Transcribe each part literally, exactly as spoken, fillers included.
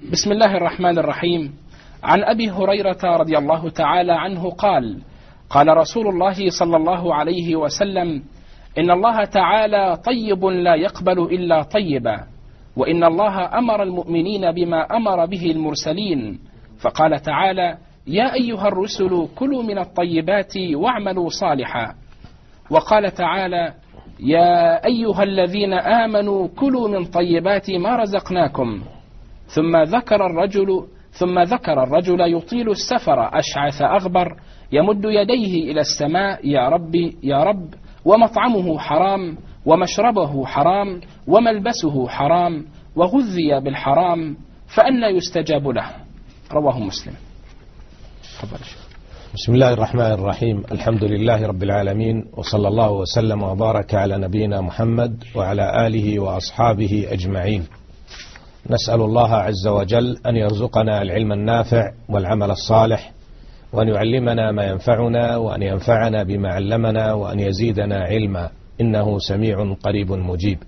بسم الله الرحمن الرحيم. عن أبي هريرة رضي الله تعالى عنه قال: قال رسول الله صلى الله عليه وسلم: إن الله تعالى طيب لا يقبل إلا طيبا، وإن الله أمر المؤمنين بما أمر به المرسلين، فقال تعالى: يا أيها الرسل كلوا من الطيبات واعملوا صالحا. وقال تعالى: يا أيها الذين آمنوا كلوا من طيبات ما رزقناكم. ثم ذكر الرجل ثم ذكر الرجل يطيل السفر أشعث أغبر يمد يديه إلى السماء: يا رب يا رب، ومطعمه حرام ومشربه حرام وملبسه حرام وغذي بالحرام، فأنى يستجاب له. رواه مسلم. بسم الله الرحمن الرحيم. الحمد لله رب العالمين، وصلى الله وسلم وبارك على نبينا محمد وعلى آله وأصحابه أجمعين. نسأل الله عز وجل أن يرزقنا العلم النافع والعمل الصالح، وأن يعلمنا ما ينفعنا، وأن ينفعنا بما علمنا، وأن يزيدنا علما، إنه سميع قريب مجيب.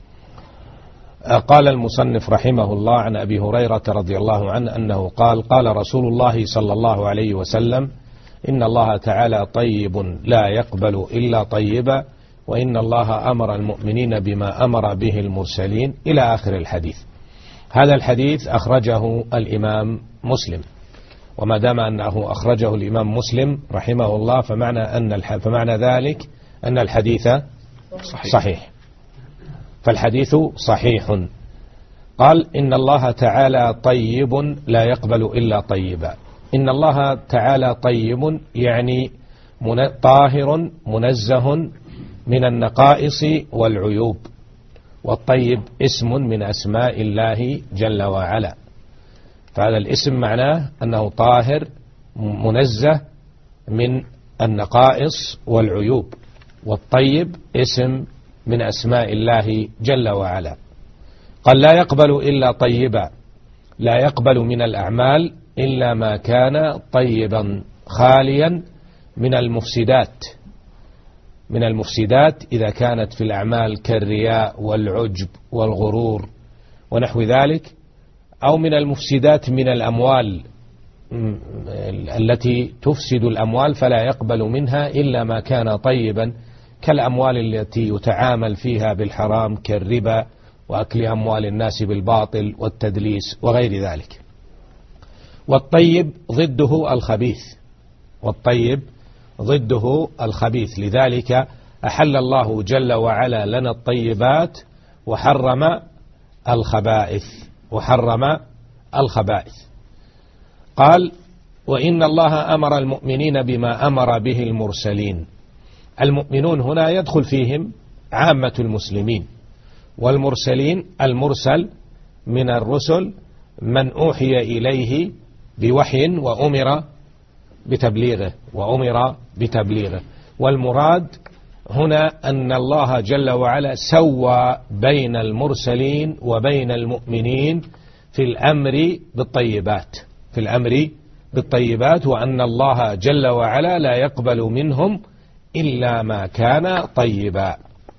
قال المصنف رحمه الله عن أبي هريرة رضي الله عنه أنه قال: قال رسول الله صلى الله عليه وسلم: إن الله تعالى طيب لا يقبل إلا طيبا، وإن الله أمر المؤمنين بما أمر به المرسلين، إلى آخر الحديث. هذا الحديث أخرجه الإمام مسلم، وما دام أنه أخرجه الإمام مسلم رحمه الله فمعنى, أن فمعنى ذلك أن الحديث صحيح, صحيح. فالحديث صحيح. قال: إن الله تعالى طيب لا يقبل إلا طيبا. إن الله تعالى طيب يعني طاهر منزه من النقائص والعيوب، والطيب اسم من أسماء الله جل وعلا، فهذا الاسم معناه أنه طاهر منزه من النقائص والعيوب، والطيب اسم من أسماء الله جل وعلا. قال: لا يقبل إلا طيبا، لا يقبل من الأعمال إلا ما كان طيبا خاليا من المفسدات، من المفسدات إذا كانت في الأعمال كالرياء والعجب والغرور ونحو ذلك، أو من المفسدات من الأموال التي تفسد الأموال، فلا يقبل منها إلا ما كان طيبا، كالأموال التي يتعامل فيها بالحرام كالربا وأكل أموال الناس بالباطل والتدليس وغير ذلك. والطيب ضده الخبيث، والطيب ضده الخبيث، لذلك أحل الله جل وعلا لنا الطيبات وحرم الخبائث، وحرم الخبائث. قال: وإن الله أمر المؤمنين بما أمر به المرسلين. المؤمنون هنا يدخل فيهم عامة المسلمين، والمرسلين المرسل من الرسل من أوحي إليه بوحي وأمر بتبليغه وأمر بتبليغه. والمراد هنا أن الله جل وعلا سوى بين المرسلين وبين المؤمنين في الأمر بالطيبات، في الأمر بالطيبات، وأن الله جل وعلا لا يقبل منهم إلا ما كان طيبا.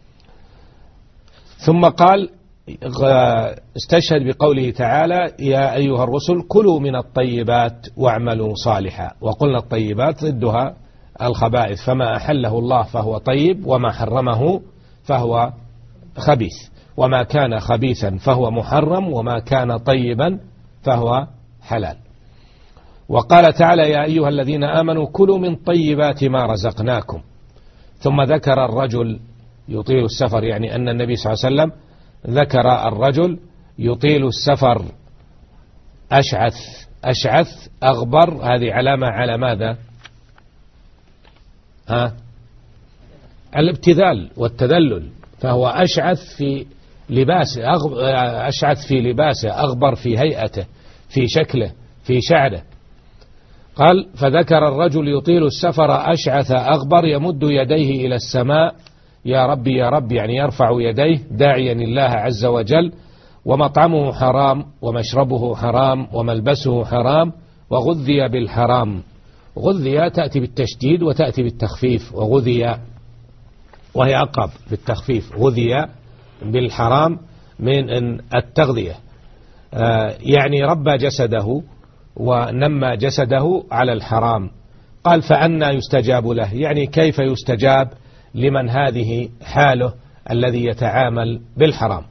ثم قال: استشهد بقوله تعالى: يا أيها الرسل كلوا من الطيبات واعملوا صالحا. وقلنا الطيبات ضدها الخبائث، فما أحله الله فهو طيب، وما حرمه فهو خبيث، وما كان خبيثا فهو محرم، وما كان طيبا فهو حلال. وقال تعالى: يا أيها الذين آمنوا كلوا من طيبات ما رزقناكم. ثم ذكر الرجل يطيل السفر، يعني أن النبي صلى الله عليه وسلم ذكر الرجل يطيل السفر أشعث أشعث أغبر. هذه علامة على ماذا؟ ها؟ الابتذال والتذلل، فهو أشعث في لباسه، أشعث في لباسه، أغبر في هيئته، في شكله، في شعره. قال: فذكر الرجل يطيل السفر أشعث أغبر يمد يديه إلى السماء: يا رب يا رب، يعني يرفع يديه داعيا الله عز وجل. ومطعمه حرام ومشربه حرام وملبسه حرام وغذي بالحرام. غذي تأتي بالتشديد وتأتي بالتخفيف، وغذي وهي أقرب بالتخفيف، غذي بالحرام من التغذية. يعني ربى جسده ونمى جسده على الحرام. قال فأنى يستجاب له، يعني كيف يستجاب لمن هذه حاله الذي يتعامل بالحرام.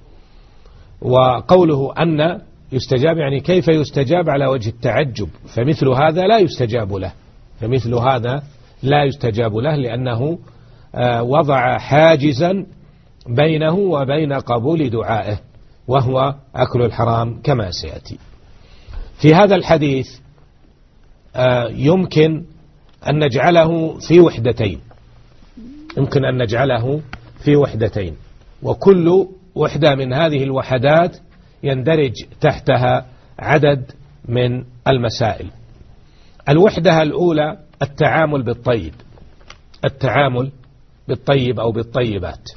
وقوله أن يستجاب يعني كيف يستجاب على وجه التعجب، فمثل هذا لا يستجاب له، فمثل هذا لا يستجاب له لأنه وضع حاجزا بينه وبين قبول دعائه، وهو أكل الحرام كما سيأتي. في هذا الحديث يمكن أن نجعله في وحدتين، يمكن أن نجعله في وحدتين، وكل وحدة من هذه الوحدات يندرج تحتها عدد من المسائل. الوحدة الأولى التعامل بالطيب، التعامل بالطيب أو بالطيبات.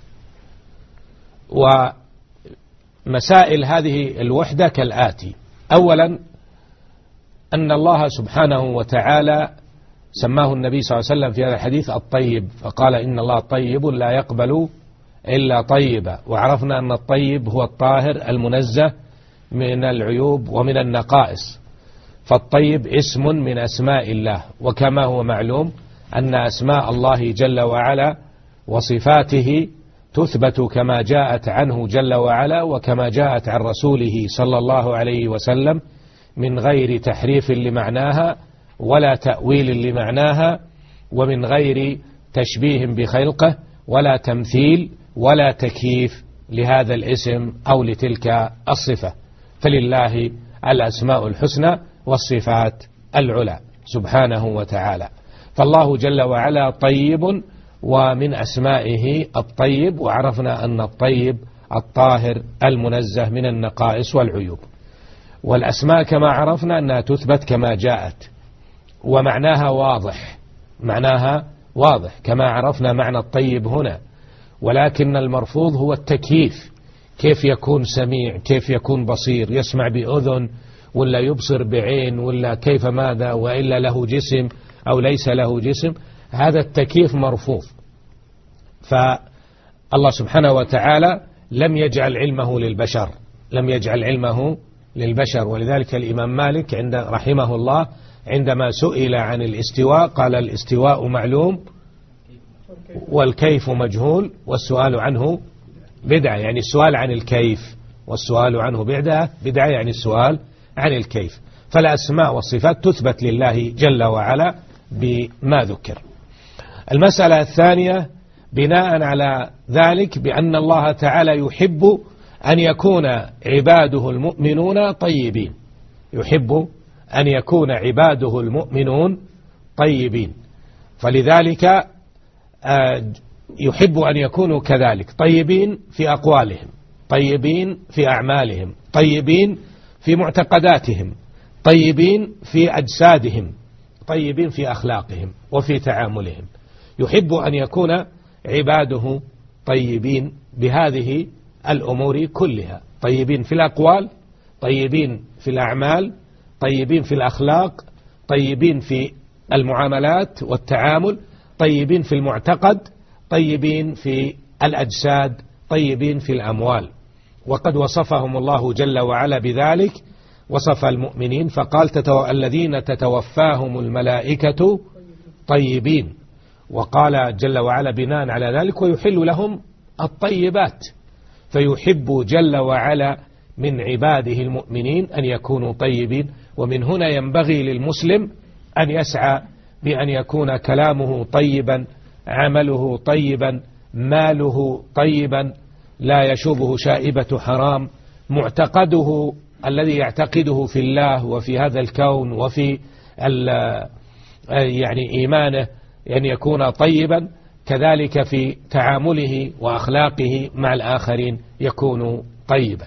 ومسائل هذه الوحدة كالآتي: أولا أن الله سبحانه وتعالى سماه النبي صلى الله عليه وسلم في هذا الحديث الطيب، فقال إن الله طيب لا يقبل إلا طيبا، وعرفنا أن الطيب هو الطاهر المنزه من العيوب ومن النقائص، فالطيب اسم من أسماء الله، وكما هو معلوم أن أسماء الله جل وعلا وصفاته تثبت كما جاءت عنه جل وعلا وكما جاءت عن رسوله صلى الله عليه وسلم من غير تحريف لمعناها ولا تأويل لمعناها، ومن غير تشبيه بخلقه ولا تمثيل ولا تكييف لهذا الاسم أو لتلك الصفة، فلله الأسماء الحسنى والصفات العلى سبحانه وتعالى. فالله جل وعلا طيب، ومن أسمائه الطيب، وعرفنا أن الطيب الطاهر المنزه من النقائص والعيوب. والأسماء كما عرفنا أنها تثبت كما جاءت، ومعناها واضح، معناها واضح كما عرفنا معنى الطيب هنا، ولكن المرفوض هو التكييف، كيف يكون سميع، كيف يكون بصير، يسمع بأذن ولا يبصر بعين ولا كيف ماذا، وإلا له جسم أو ليس له جسم، هذا التكييف مرفوض. فالله سبحانه وتعالى لم يجعل علمه للبشر، لم يجعل علمه للبشر. ولذلك الإمام مالك عند رحمه الله عندما سئل عن الاستواء قال الاستواء معلوم والكيف مجهول والسؤال عنه بدعة، يعني السؤال عن الكيف والسؤال عنه بدعة، بدعة يعني السؤال عن الكيف. فالأسماء والصفات تثبت لله جل وعلا بما ذكر. المسألة الثانية بناء على ذلك بأن الله تعالى يحب أن يكون عباده المؤمنون طيبين، يحب أن يكون عباده المؤمنون طيبين، فلذلك يحب أن يكونوا كذلك، طيبين في أقوالهم، طيبين في أعمالهم، طيبين في معتقداتهم، طيبين في أجسادهم، طيبين في أخلاقهم وفي تعاملهم. يحب أن يكون عباده طيبين بهذه الأمور كلها، طيبين في الأقوال، طيبين في الأعمال، طيبين في الأخلاق، طيبين في المعاملات والتعامل، طيبين في المعتقد، طيبين في الأجساد، طيبين في الأموال. وقد وصفهم الله جل وعلا بذلك، وصف المؤمنين فقال تتو... الذين تتوفاهم الملائكة طيبين، وقال جل وعلا بناء على ذلك ويحل لهم الطيبات، فيحب جل وعلا من عباده المؤمنين أن يكونوا طيبين. ومن هنا ينبغي للمسلم أن يسعى بأن يكون كلامه طيبا، عمله طيبا، ماله طيبا، لا يشوبه شائبة حرام، معتقده الذي يعتقده في الله وفي هذا الكون وفي يعني إيمانه أن يكون طيبا، كذلك في تعامله وأخلاقه مع الآخرين يكون طيبا.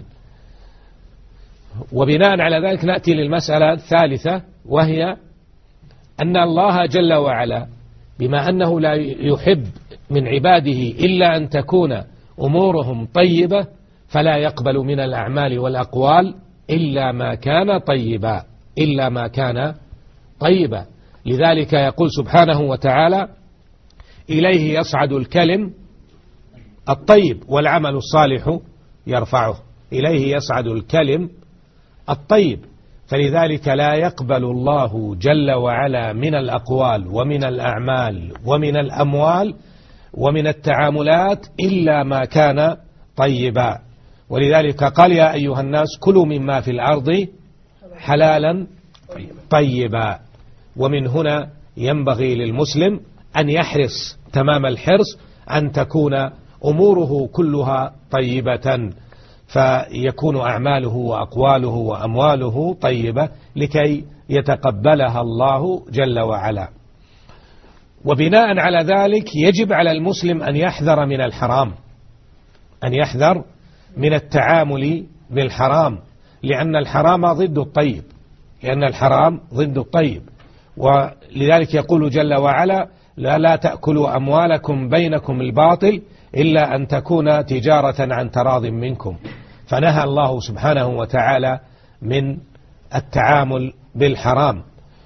وبناء على ذلك نأتي للمسألة الثالثة، وهي أن الله جل وعلا بما أنه لا يحب من عباده إلا أن تكون أمورهم طيبة، فلا يقبل من الأعمال والأقوال إلا ما كان طيبا، إلا ما كان طيبا. لذلك يقول سبحانه وتعالى إليه يصعد الكلم الطيب والعمل الصالح يرفعه، إليه يصعد الكلم الطيب. فلذلك لا يقبل الله جل وعلا من الأقوال ومن الأعمال ومن الأموال ومن التعاملات إلا ما كان طيبا. ولذلك قال يا أيها الناس كلوا مما في الأرض حلالا طيبا. ومن هنا ينبغي للمسلم أن يحرص تمام الحرص أن تكون أموره كلها طيبة، فيكون أعماله وأقواله وأمواله طيبة لكي يتقبلها الله جل وعلا. وبناء على ذلك يجب على المسلم أن يحذر من الحرام، أن يحذر من التعامل بالحرام، لأن الحرام ضد الطيب، لأن الحرام ضد الطيب. ولذلك يقول جل وعلا لا, لا تأكلوا أموالكم بينكم الباطل إلا أن تكون تجارة عن تراض منكم. فنهى الله سبحانه وتعالى من التعامل بالحرام،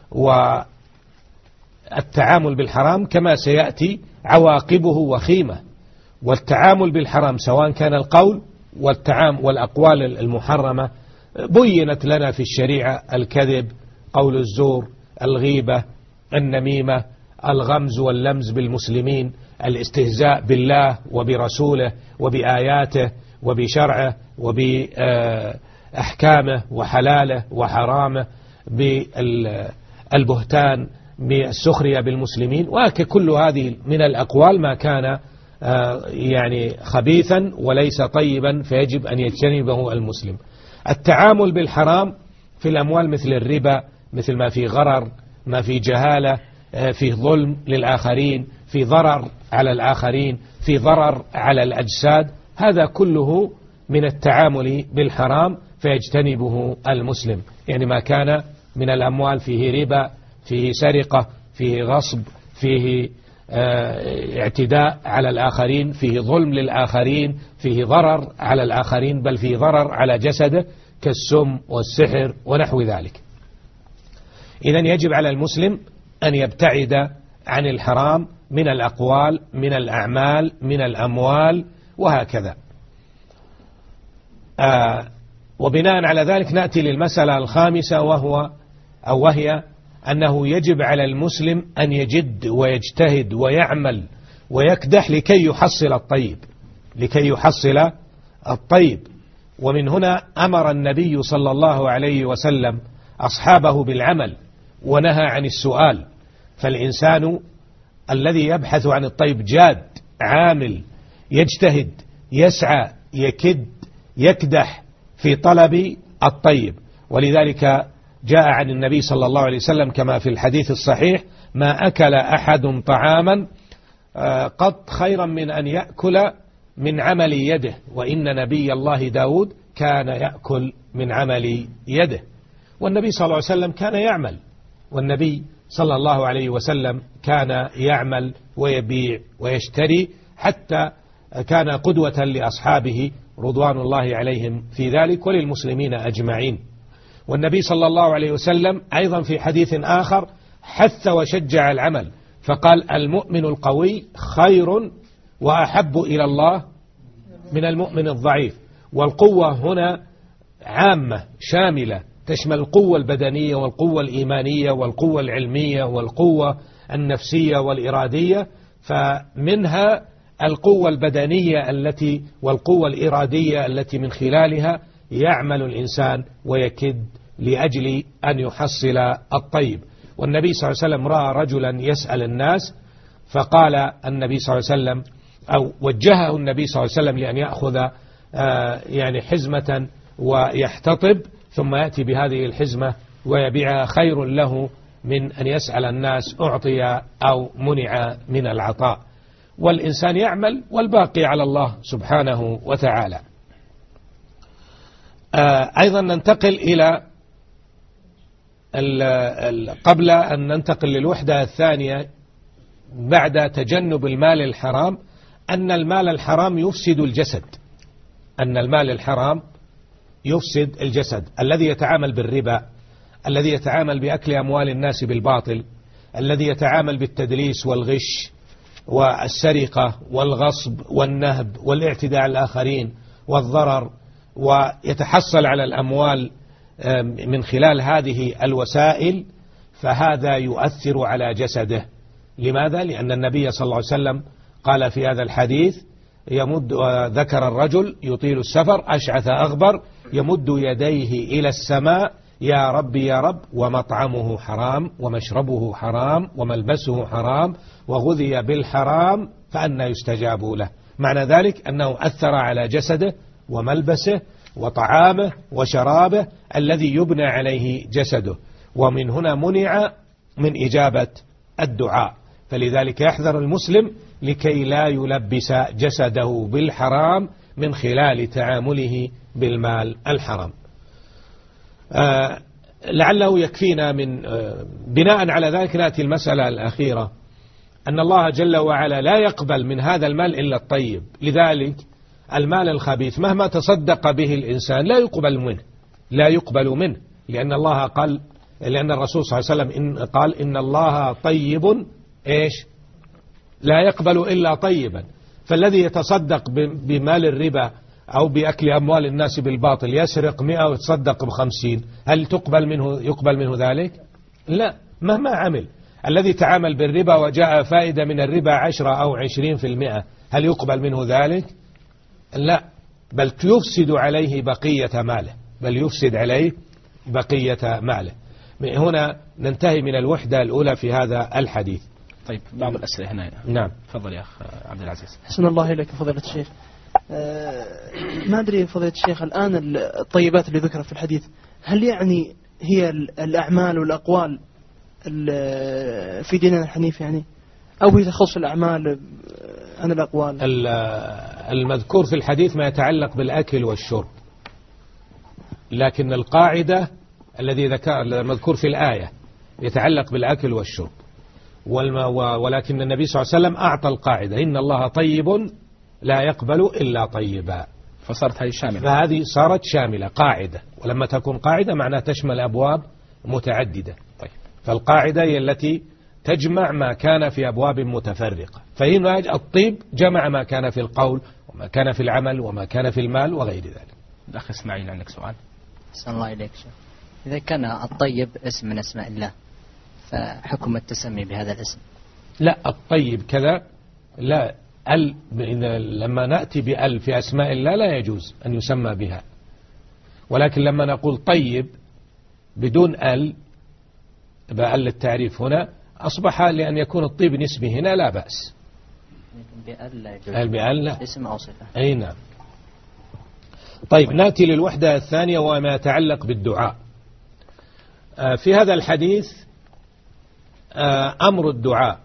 والتعامل بالحرام كما سيأتي عواقبه وخيمة. والتعامل بالحرام سواء كان القول والتعامل والأقوال المحرمة بينت لنا في الشريعة: الكذب، قول الزور، الغيبة، النميمة، الغمز واللمز بالمسلمين، الاستهزاء بالله وبرسوله وبآياته وبشرعه وبأحكامه وحلاله وحرامه، بالبهتان، بالسخرية بالمسلمين. وكل هذه من الأقوال ما كان يعني خبيثا وليس طيبا فيجب أن يجتنبه المسلم. التعامل بالحرام في الأموال مثل الربا، مثل ما في غرر، ما في جهالة، في ظلم للآخرين، في ضرر على الآخرين، في ضرر على الأجساد، هذا كله من التعامل بالحرام فيجتنبه المسلم. يعني ما كان من الأموال فيه ربا، فيه سرقة، فيه غصب، فيه اعتداء على الآخرين، فيه ظلم للآخرين، فيه ضرر على الآخرين، بل فيه ضرر على جسده كالسم والسحر ونحو ذلك. إذن يجب على المسلم أن يبتعد عن الحرام من الأقوال، من الأعمال، من الأموال، وهكذا. آه وبناء على ذلك نأتي للمسألة الخامسة، وهو أو وهي أنه يجب على المسلم أن يجد ويجتهد ويعمل ويكدح لكي يحصل الطيب، لكي يحصل الطيب. ومن هنا أمر النبي صلى الله عليه وسلم أصحابه بالعمل ونهى عن السؤال. فالإنسان الذي يبحث عن الطيب جاد، عامل، يجتهد، يسعى، يكد، يكدح في طلب الطيب. ولذلك جاء عن النبي صلى الله عليه وسلم كما في الحديث الصحيح: ما أكل أحد طعاما قط خيرا من أن يأكل من عمل يده، وإن نبي الله داود كان يأكل من عمل يده. والنبي صلى الله عليه وسلم كان يعمل، والنبي صلى الله عليه وسلم كان يعمل ويبيع ويشتري، حتى كان قدوة لأصحابه رضوان الله عليهم في ذلك وللمسلمين أجمعين. والنبي صلى الله عليه وسلم أيضا في حديث آخر حث وشجع العمل، فقال: المؤمن القوي خير وأحب إلى الله من المؤمن الضعيف. والقوة هنا عامة شاملة، تشمل القوة البدنية والقوة الإيمانية والقوة العلمية والقوة النفسية والإرادية. فمنها القوة البدنية التي والقوة الإرادية التي من خلالها يعمل الإنسان ويكد لأجل أن يحصل الطيب. والنبي صلى الله عليه وسلم رأى رجلا يسأل الناس، فقال النبي صلى الله عليه وسلم أو وجهه النبي صلى الله عليه وسلم لأن يأخذ آه يعني حزمة ويحتطب ثم يأتي بهذه الحزمة ويبيعها، خير له من أن يسأل الناس أعطي أو منع من العطاء. والإنسان يعمل والباقي على الله سبحانه وتعالى. آه أيضا ننتقل إلى ال ال قبل أن ننتقل للوحدة الثانية بعد تجنب المال الحرام، أن المال الحرام يفسد الجسد، أن المال الحرام يفسد الجسد. الذي يتعامل بالربا، الذي يتعامل بأكل أموال الناس بالباطل، الذي يتعامل بالتدليس والغش والسرقة والغصب والنهب والاعتداء على الآخرين والضرر، ويتحصل على الأموال من خلال هذه الوسائل فهذا يؤثر على جسده. لماذا؟ لأن النبي صلى الله عليه وسلم قال في هذا الحديث يمد ذكر الرجل يطيل السفر أشعث أغبر يمد يديه إلى السماء يا رب يا رب ومطعمه حرام ومشربه حرام وملبسه حرام وغذي بالحرام فأنى يستجاب له. معنى ذلك أنه أثر على جسده وملبسه وطعامه وشرابه الذي يبنى عليه جسده، ومن هنا منع من إجابة الدعاء. فلذلك يحذر المسلم لكي لا يلبس جسده بالحرام من خلال تعامله بالمال الحرام. آه لعله يكفينا من آه بناء على ذلك نأتي المسألة الأخيرة، أن الله جل وعلا لا يقبل من هذا المال إلا الطيب. لذلك المال الخبيث مهما تصدق به الإنسان لا يقبل منه لا يقبل منه لأن الله قال لأن الرسول صلى الله عليه وسلم إن قال إن الله طيب إيش لا يقبل إلا طيبا. فالذي يتصدق بمال الربا أو بأكل أموال الناس بالباطل يسرق مئة ويتصدق بخمسين، هل تقبل منه يقبل منه ذلك؟ لا، مهما عمل. الذي تعامل بالربا وجاء فائدة من الربا عشرة أو عشرين في المئة، هل يقبل منه ذلك؟ لا، بل يفسد عليه بقية ماله بل يفسد عليه بقية ماله. من هنا ننتهي من الوحدة الأولى في هذا الحديث. طيب بعض الأسئلة هنا. نعم تفضل يا أخ عبد العزيز. حسن الله إليك فضيلة الشيخ. أه ما أدري فضيلة الشيخ، الآن الطيبات اللي ذكرت في الحديث هل يعني هي الأعمال والأقوال في ديننا الحنيف يعني، أو هي تخص الأعمال عن الأقوال؟ المذكور في الحديث ما يتعلق بالأكل والشرب، لكن القاعدة الذي ذكر المذكور في الآية يتعلق بالأكل والشرب. ولكن النبي صلى الله عليه وسلم أعطى القاعدة إن الله طيب لا يقبل إلا طيبا، فصارت هذه شاملة. فهذه صارت شاملة قاعدة، ولما تكون قاعدة معناها تشمل أبواب متعددة. طيب. فالقاعدة هي التي تجمع ما كان في أبواب متفرقة، فهنا الطيب جمع ما كان في القول وما كان في العمل وما كان في المال وغير ذلك. الأخ إسماعيل عندك سؤال. أحسن الله إليك شيخ. إذا كان الطيب اسم من أسماء الله فحكم التسمي بهذا الاسم؟ لا، الطيب كذا لا، ال لما نأتي بأل في أسماء الله لا يجوز أن يسمى بها، ولكن لما نقول طيب بدون ال بأل التعريف هنا أصبح لأن يكون الطيب نسبي هنا لا بأس. بأل لا يجوز. ال بأل لا. اسم أو صفة. أي نعم. طيب نأتي للوحدة الثانية وما يتعلق بالدعاء. في هذا الحديث أمر الدعاء،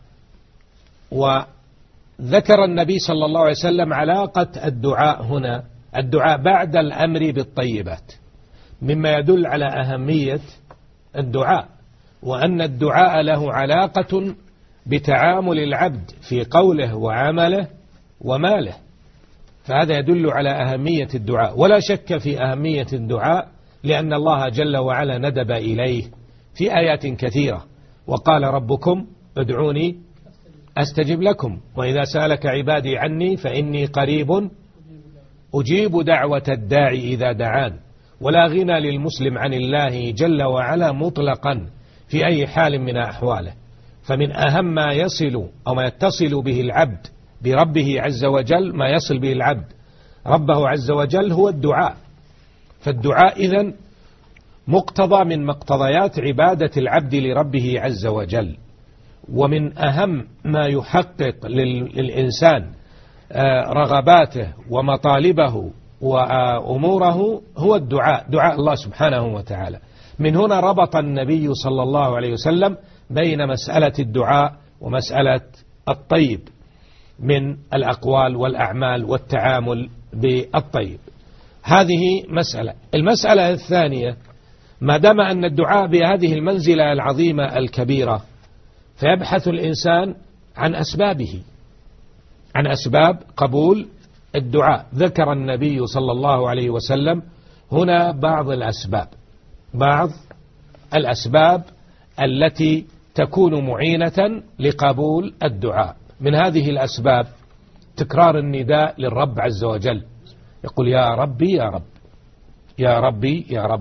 وذكر النبي صلى الله عليه وسلم علاقة الدعاء هنا الدعاء بعد الأمر بالطيبات، مما يدل على أهمية الدعاء، وأن الدعاء له علاقة بتعامل العبد في قوله وعمله وماله، فهذا يدل على أهمية الدعاء. ولا شك في أهمية الدعاء لأن الله جل وعلا ندب إليه في آيات كثيرة، وقال ربكم ادعوني أستجب لكم، وإذا سألك عبادي عني فإني قريب أجيب دعوة الداعي إذا دعان. ولا غنى للمسلم عن الله جل وعلا مطلقا في أي حال من أحواله. فمن أهم ما يصل أو ما يتصل به العبد بربه عز وجل، ما يصل به العبد ربه عز وجل هو الدعاء. فالدعاء إذن مقتضى من مقتضيات عبادة العبد لربه عز وجل. ومن أهم ما يحقق للإنسان رغباته ومطالبه وأموره هو الدعاء، دعاء الله سبحانه وتعالى. من هنا ربط النبي صلى الله عليه وسلم بين مسألة الدعاء ومسألة الطيب من الأقوال والأعمال والتعامل بالطيب. هذه مسألة. المسألة الثانية، ما دام أن الدعاء بهذه المنزلة العظيمة الكبيرة، فيبحث الإنسان عن أسبابه، عن أسباب قبول الدعاء. ذكر النبي صلى الله عليه وسلم هنا بعض الأسباب بعض الأسباب التي تكون معينة لقبول الدعاء. من هذه الأسباب تكرار النداء للرب عز وجل، يقول يا ربي يا رب يا ربي يا رب.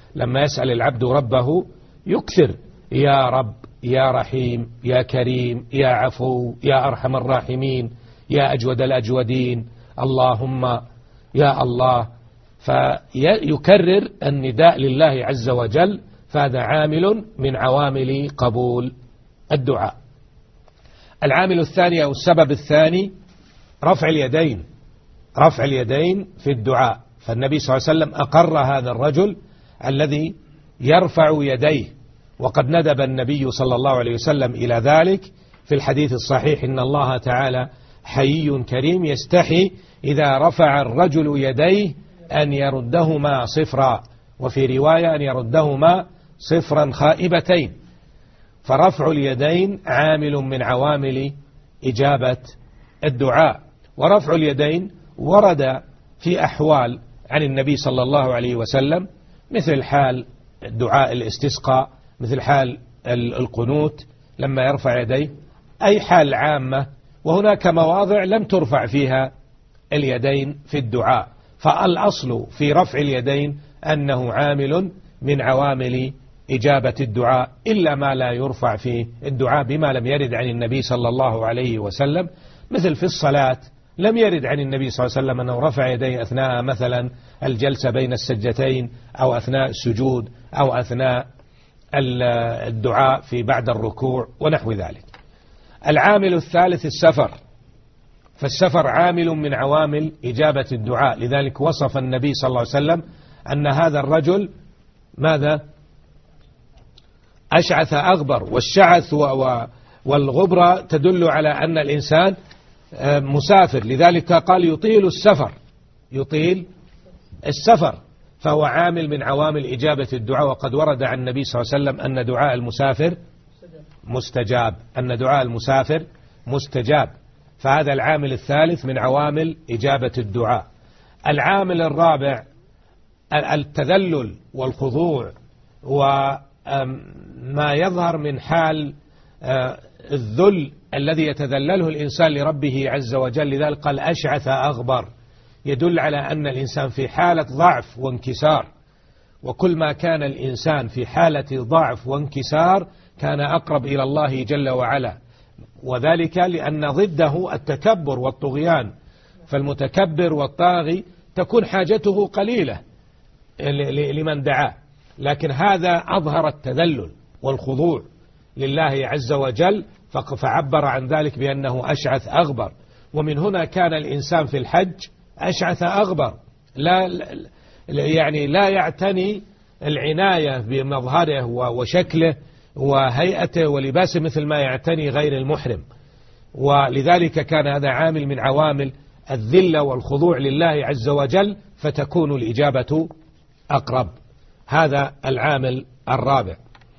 لما يسأل العبد ربه يكثر يا رب يا رحيم يا كريم يا عفو يا أرحم الراحمين يا أجود الأجودين اللهم يا الله، فيكرر النداء لله عز وجل، فهذا عامل من عوامل قبول الدعاء. العامل الثاني أو السبب الثاني رفع اليدين، رفع اليدين في الدعاء، فالنبي صلى الله عليه وسلم أقر هذا الرجل الذي يرفع يديه، وقد ندب النبي صلى الله عليه وسلم إلى ذلك في الحديث الصحيح إن الله تعالى حيي كريم يستحي إذا رفع الرجل يديه أن يردهما صفرا، وفي رواية أن يردهما صفرا خائبتين. فرفع اليدين عامل من عوامل إجابة الدعاء. ورفع اليدين ورد في أحوال عن النبي صلى الله عليه وسلم، مثل حال دعاء الاستسقاء، مثل حال القنوت لما يرفع يديه، أي حال عامة. وهناك مواضع لم ترفع فيها اليدين في الدعاء، فالأصل في رفع اليدين أنه عامل من عوامل إجابة الدعاء، إلا ما لا يرفع في الدعاء بما لم يرد عن النبي صلى الله عليه وسلم، مثل في الصلاة لم يرد عن النبي صلى الله عليه وسلم أنه رفع يديه أثناء مثلا الجلسة بين السجدتين أو أثناء السجود أو أثناء الدعاء في بعد الركوع ونحو ذلك. العامل الثالث السفر، فالسفر عامل من عوامل إجابة الدعاء، لذلك وصف النبي صلى الله عليه وسلم أن هذا الرجل ماذا؟ أشعث أغبر، والشعث والغبرة تدل على أن الإنسان مسافر، لذلك قال يطيل السفر، يطيل السفر، فهو عامل من عوامل إجابة الدعاء. وقد ورد عن النبي صلى الله عليه وسلم أن دعاء المسافر مستجاب، أن دعاء المسافر مستجاب، فهذا العامل الثالث من عوامل إجابة الدعاء. العامل الرابع التذلل والخضوع، وما يظهر من حال الذل الذي يتذلله الإنسان لربه عز وجل، لذلك قال أشعث أغبر، يدل على أن الإنسان في حالة ضعف وانكسار، وكل ما كان الإنسان في حالة ضعف وانكسار كان أقرب إلى الله جل وعلا، وذلك لأن ضده التكبر والطغيان، فالمتكبر والطاغي تكون حاجته قليلة لمن دعاه، لكن هذا أظهر التذلل والخضوع لله عز وجل، فعبر عن ذلك بأنه أشعث أغبر. ومن هنا كان الإنسان في الحج أشعث أغبر، لا يعني لا يعتني العناية بمظهره وشكله وهيئته ولباسه مثل ما يعتني غير المحرم، ولذلك كان هذا عامل من عوامل الذلة والخضوع لله عز وجل، فتكون الإجابة أقرب. هذا العامل الرابع.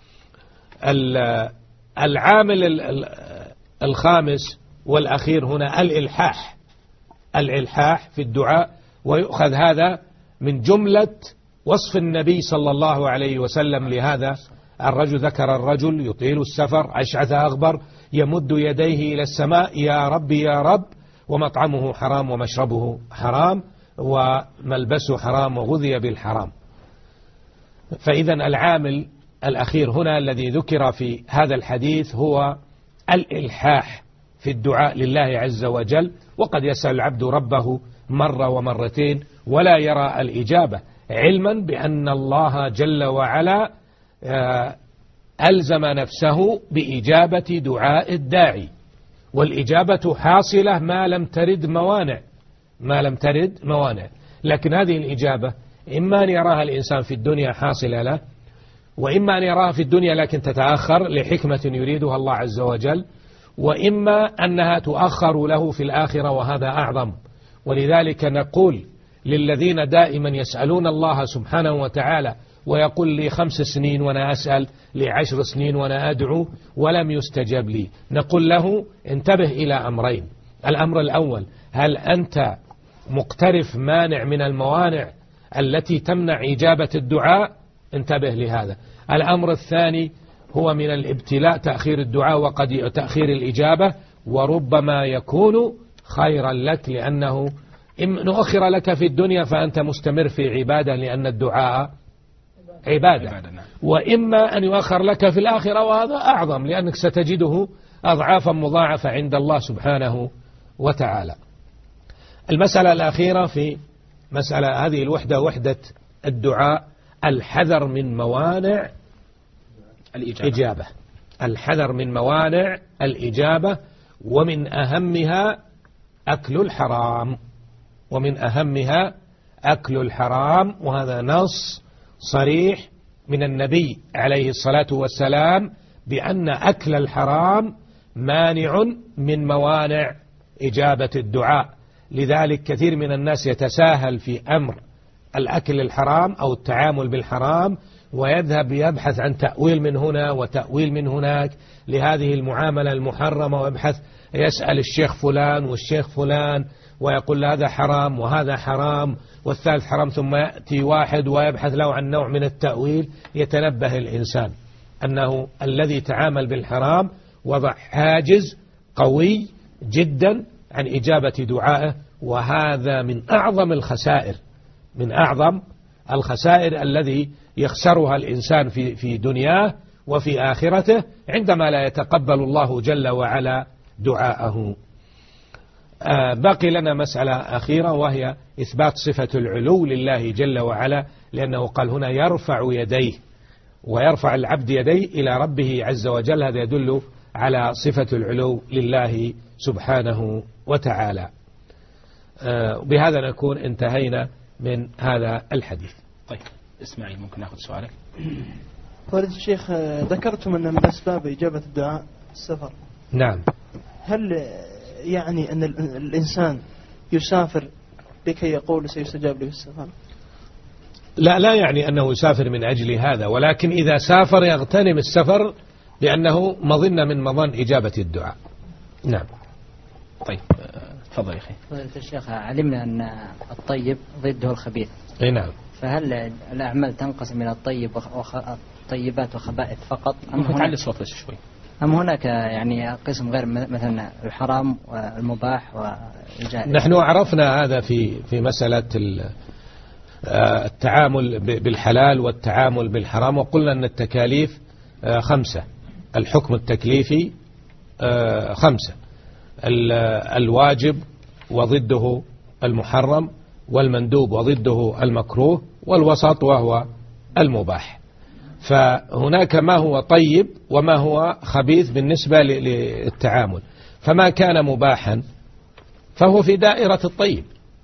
العامل الخامس والأخير هنا الإلحاح، الإلحاح في الدعاء، ويؤخذ هذا من جملة وصف النبي صلى الله عليه وسلم لهذا الرجل. ذكر الرجل يطيل السفر أشعث أغبر يمد يديه إلى السماء يا رب يا رب، ومطعمه حرام ومشربه حرام وملبسه حرام وغذي بالحرام. فإذا العامل الأخير هنا الذي ذكر في هذا الحديث هو الإلحاح في الدعاء لله عز وجل، وقد يسأل العبد ربه مرة ومرتين ولا يرى الإجابة، علما بأن الله جل وعلا ألزم نفسه بإجابة دعاء الداعي، والإجابة حاصلة ما لم ترد موانع، ما لم ترد موانع. لكن هذه الإجابة إما أن يراها الإنسان في الدنيا حاصلة له، وإما أن يراها في الدنيا لكن تتأخر لحكمة يريدها الله عز وجل، وإما أنها تؤخر له في الآخرة، وهذا أعظم. ولذلك نقول للذين دائما يسألون الله سبحانه وتعالى ويقول لي خمس سنين وأنا أسأل، لي عشر سنين وأنا أدعو ولم يستجب لي، نقول له انتبه إلى أمرين. الأمر الأول، هل أنت مقترف مانع من الموانع التي تمنع إجابة الدعاء؟ انتبه لهذا. الأمر الثاني هو من الابتلاء تأخير الدعاء وقد تأخير الإجابة، وربما يكون خيرا لك، لأنه إن أخر لك في الدنيا فأنت مستمر في عبادة، لأن الدعاء عبادة، وإما أن يؤخر لك في الآخرة، وهذا أعظم لأنك ستجده أضعافا مضاعفة عند الله سبحانه وتعالى. المسألة الأخيرة في مسألة هذه الوحدة، وحدة الدعاء، الحذر من موانع الإجابة. الحذر من موانع الإجابة، ومن أهمها أكل الحرام، ومن أهمها أكل الحرام، وهذا نص صريح من النبي عليه الصلاة والسلام بأن أكل الحرام مانع من موانع إجابة الدعاء. لذلك كثير من الناس يتساهل في أمر الأكل الحرام أو التعامل بالحرام، ويذهب يبحث عن تأويل من هنا وتأويل من هناك لهذه المعاملة المحرمة، ويبحث يسأل الشيخ فلان والشيخ فلان ويقول هذا حرام وهذا حرام والثالث حرام، ثم يأتي واحد ويبحث له عن نوع من التأويل. يتنبه الإنسان أنه الذي تعامل بالحرام وضع حاجز قوي جدا عن إجابة دعائه، وهذا من أعظم الخسائر، من أعظم الخسائر الذي يخسرها الإنسان في في دنياه وفي آخرته عندما لا يتقبل الله جل وعلا دعاءه. آه باقي لنا مسألة أخيرة، وهي إثبات صفة العلو لله جل وعلا، لأنه قال هنا يرفع يديه، ويرفع العبد يديه إلى ربه عز وجل، هذا يدل على صفة العلو لله سبحانه وتعالى. آه بهذا نكون انتهينا من هذا الحديث. طيب إسماعيل، ممكن نأخذ سؤالك؟ فضيلة الشيخ، ذكرتم أن من أسباب إجابة الدعاء السفر. نعم. هل يعني أن الإنسان يسافر لكي يقول سيستجاب له السفر؟ لا، لا يعني أنه يسافر من أجل هذا، ولكن إذا سافر يغتنم السفر لأنه مظنة من مظن إجابة الدعاء. نعم. طيب تفضل يا أخي. فضيلة الشيخ، علمنا أن الطيب ضده الخبيث. أي نعم. فهل الأعمال تنقسم إلى الطيب وخ... طيبات وخبائث فقط، أم تعلي الصوت بس شوي، أم هناك يعني قسم غير مثلا الحرام والمباح والجائز؟ نحن عرفنا هذا في في مسألة التعامل بالحلال والتعامل بالحرام، وقلنا أن التكاليف خمسة. الحكم التكليفي خمسة: الواجب وضده المحرم، والمندوب وضده المكروه، والوسط وهو المباح. فهناك ما هو طيب وما هو خبيث بالنسبة للتعامل، فما كان مباحا فهو في دائرة الطيب،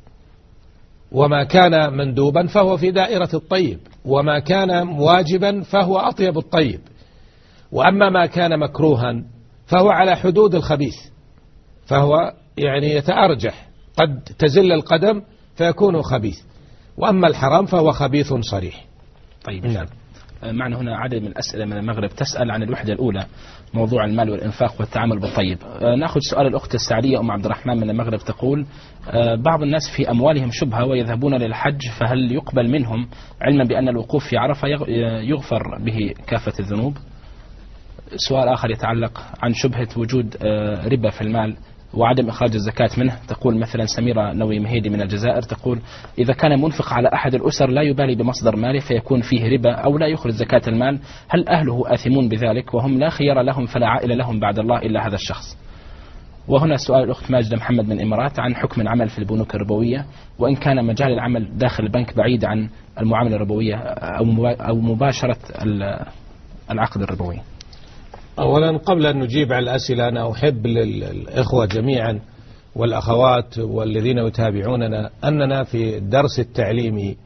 وما كان مندوبا فهو في دائرة الطيب، وما كان واجبا فهو أطيب الطيب، وأما ما كان مكروها فهو على حدود الخبيث، فهو يعني يتأرجح، قد تزل القدم فيكون خبيث، وأما الحرام فهو خبيث صريح. طيب نعم. معنا هنا عدد من الأسئلة من المغرب تسأل عن الوحدة الأولى، موضوع المال والإنفاق والتعامل بالطيب. نأخذ سؤال الأخت السعدية أم عبد الرحمن من المغرب، تقول بعض الناس في أموالهم شبهة ويذهبون للحج، فهل يقبل منهم علما بأن الوقوف في عرفة يغفر به كافة الذنوب؟ سؤال آخر يتعلق عن شبهة وجود ربا في المال وعدم إخراج الزكاة منه. تقول مثلا سميرة نوي مهيدي من الجزائر، تقول إذا كان منفق على أحد الأسر لا يبالي بمصدر ماله فيكون فيه ربا أو لا يخرج زكاة المال، هل أهله آثمون بذلك وهم لا خيار لهم فلا عائلة لهم بعد الله إلا هذا الشخص؟ وهنا سؤال الأخت ماجدة محمد من الإمارات عن حكم العمل في البنوك الربوية، وإن كان مجال العمل داخل البنك بعيد عن المعاملة الربوية أو مباشرة العقد الربوي. أولا قبل أن نجيب على الأسئلة، أنا أحب للإخوة جميعا والأخوات والذين يتابعوننا أننا في الدرس التعليمي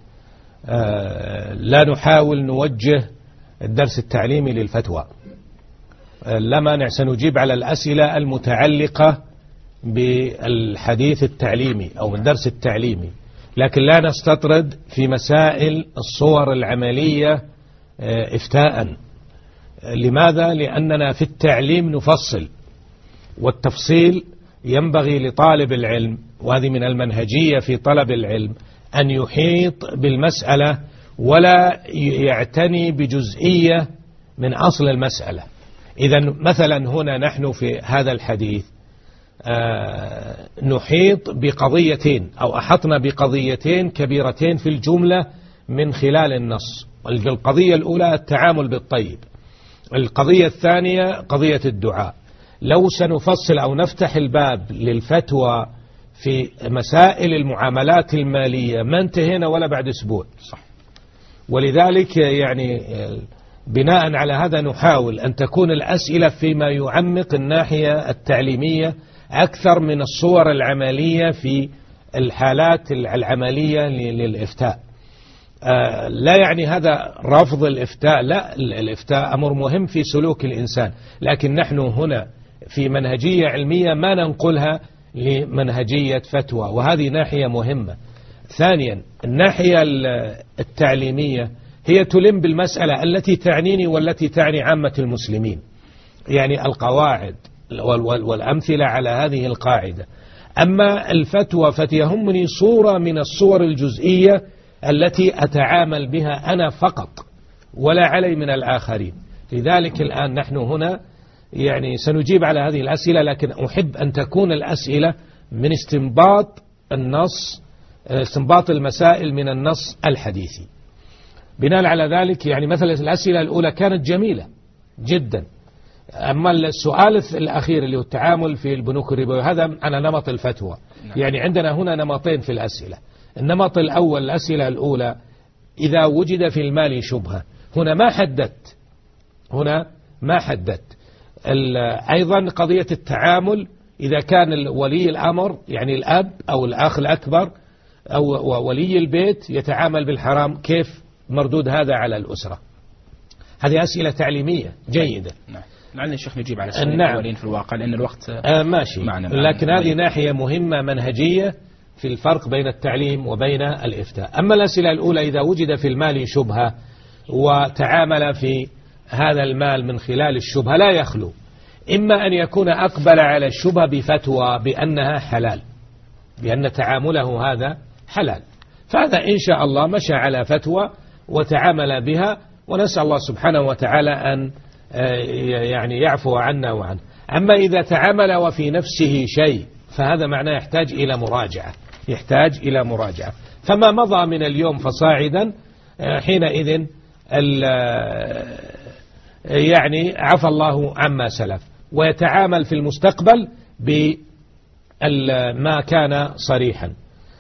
لا نحاول نوجه الدرس التعليمي للفتوى، لا مانع سنجيب على الأسئلة المتعلقة بالحديث التعليمي أو الدرس التعليمي، لكن لا نستطرد في مسائل الصور العملية إفتاءً. لماذا؟ لأننا في التعليم نفصل، والتفصيل ينبغي لطالب العلم، وهذه من المنهجية في طلب العلم، أن يحيط بالمسألة ولا يعتني بجزئية من أصل المسألة. إذا مثلا هنا نحن في هذا الحديث نحيط بقضيتين أو أحطنا بقضيتين كبيرتين في الجملة من خلال النص. القضية الأولى التعامل بالطيب، القضية الثانية قضية الدعاء. لو سنفصل أو نفتح الباب للفتوى في مسائل المعاملات المالية ما انتهينا ولا بعد أسبوع. صح. ولذلك يعني بناء على هذا نحاول أن تكون الأسئلة فيما يعمق الناحية التعليمية أكثر من الصور العملية في الحالات العملية للإفتاء. آه لا يعني هذا رفض الإفتاء، لا، الإفتاء أمر مهم في سلوك الإنسان، لكن نحن هنا في منهجية علمية ما ننقلها لمنهجية فتوى، وهذه ناحية مهمة. ثانيا الناحية التعليمية هي تلم بالمسألة التي تعنيني والتي تعني عامة المسلمين، يعني القواعد والأمثلة على هذه القاعدة. أما الفتوى فتيهمني صورة من الصور الجزئية التي أتعامل بها أنا فقط ولا علي من الآخرين. لذلك الآن نحن هنا يعني سنجيب على هذه الأسئلة، لكن أحب أن تكون الأسئلة من استنباط النص، استنباط المسائل من النص الحديثي. بناء على ذلك يعني مثلا الأسئلة الأولى كانت جميلة جدا، أما السؤال الأخير اللي هو التعامل في البنوك الربوية هذا على نمط الفتوى. يعني عندنا هنا نمطين في الأسئلة. النمط الأول الأسئلة الأولى إذا وجد في المال شبهة، هنا ما حددت هنا ما حددت أيضا قضية التعامل إذا كان ولي الأمر يعني الأب أو الأخ الأكبر أو ولي البيت يتعامل بالحرام، كيف مردود هذا على الأسرة؟ هذه أسئلة تعليمية جيدة. نعم. لعل الشيخ نجيب على السؤال نعم. الأولين في الواقع لأن الوقت آه ماشي معنا، لكن هذه ناحية مهمة منهجية في الفرق بين التعليم وبين الإفتاء. أما الأسئلة الأولى إذا وجد في المال شبهة وتعامل في هذا المال من خلال الشبهة لا يخلو إما أن يكون أقبل على الشبهة بفتوى بأنها حلال، بأن تعامله هذا حلال، فهذا إن شاء الله مشى على فتوى وتعامل بها، ونسأل الله سبحانه وتعالى أن يعني يعفو عنا وعنه. أما إذا تعامل وفي نفسه شيء فهذا معناه يحتاج إلى مراجعة يحتاج إلى مراجعة فما مضى من اليوم فصاعدا حينئذ يعني عفى الله عما سلف، ويتعامل في المستقبل بما كان صريحا،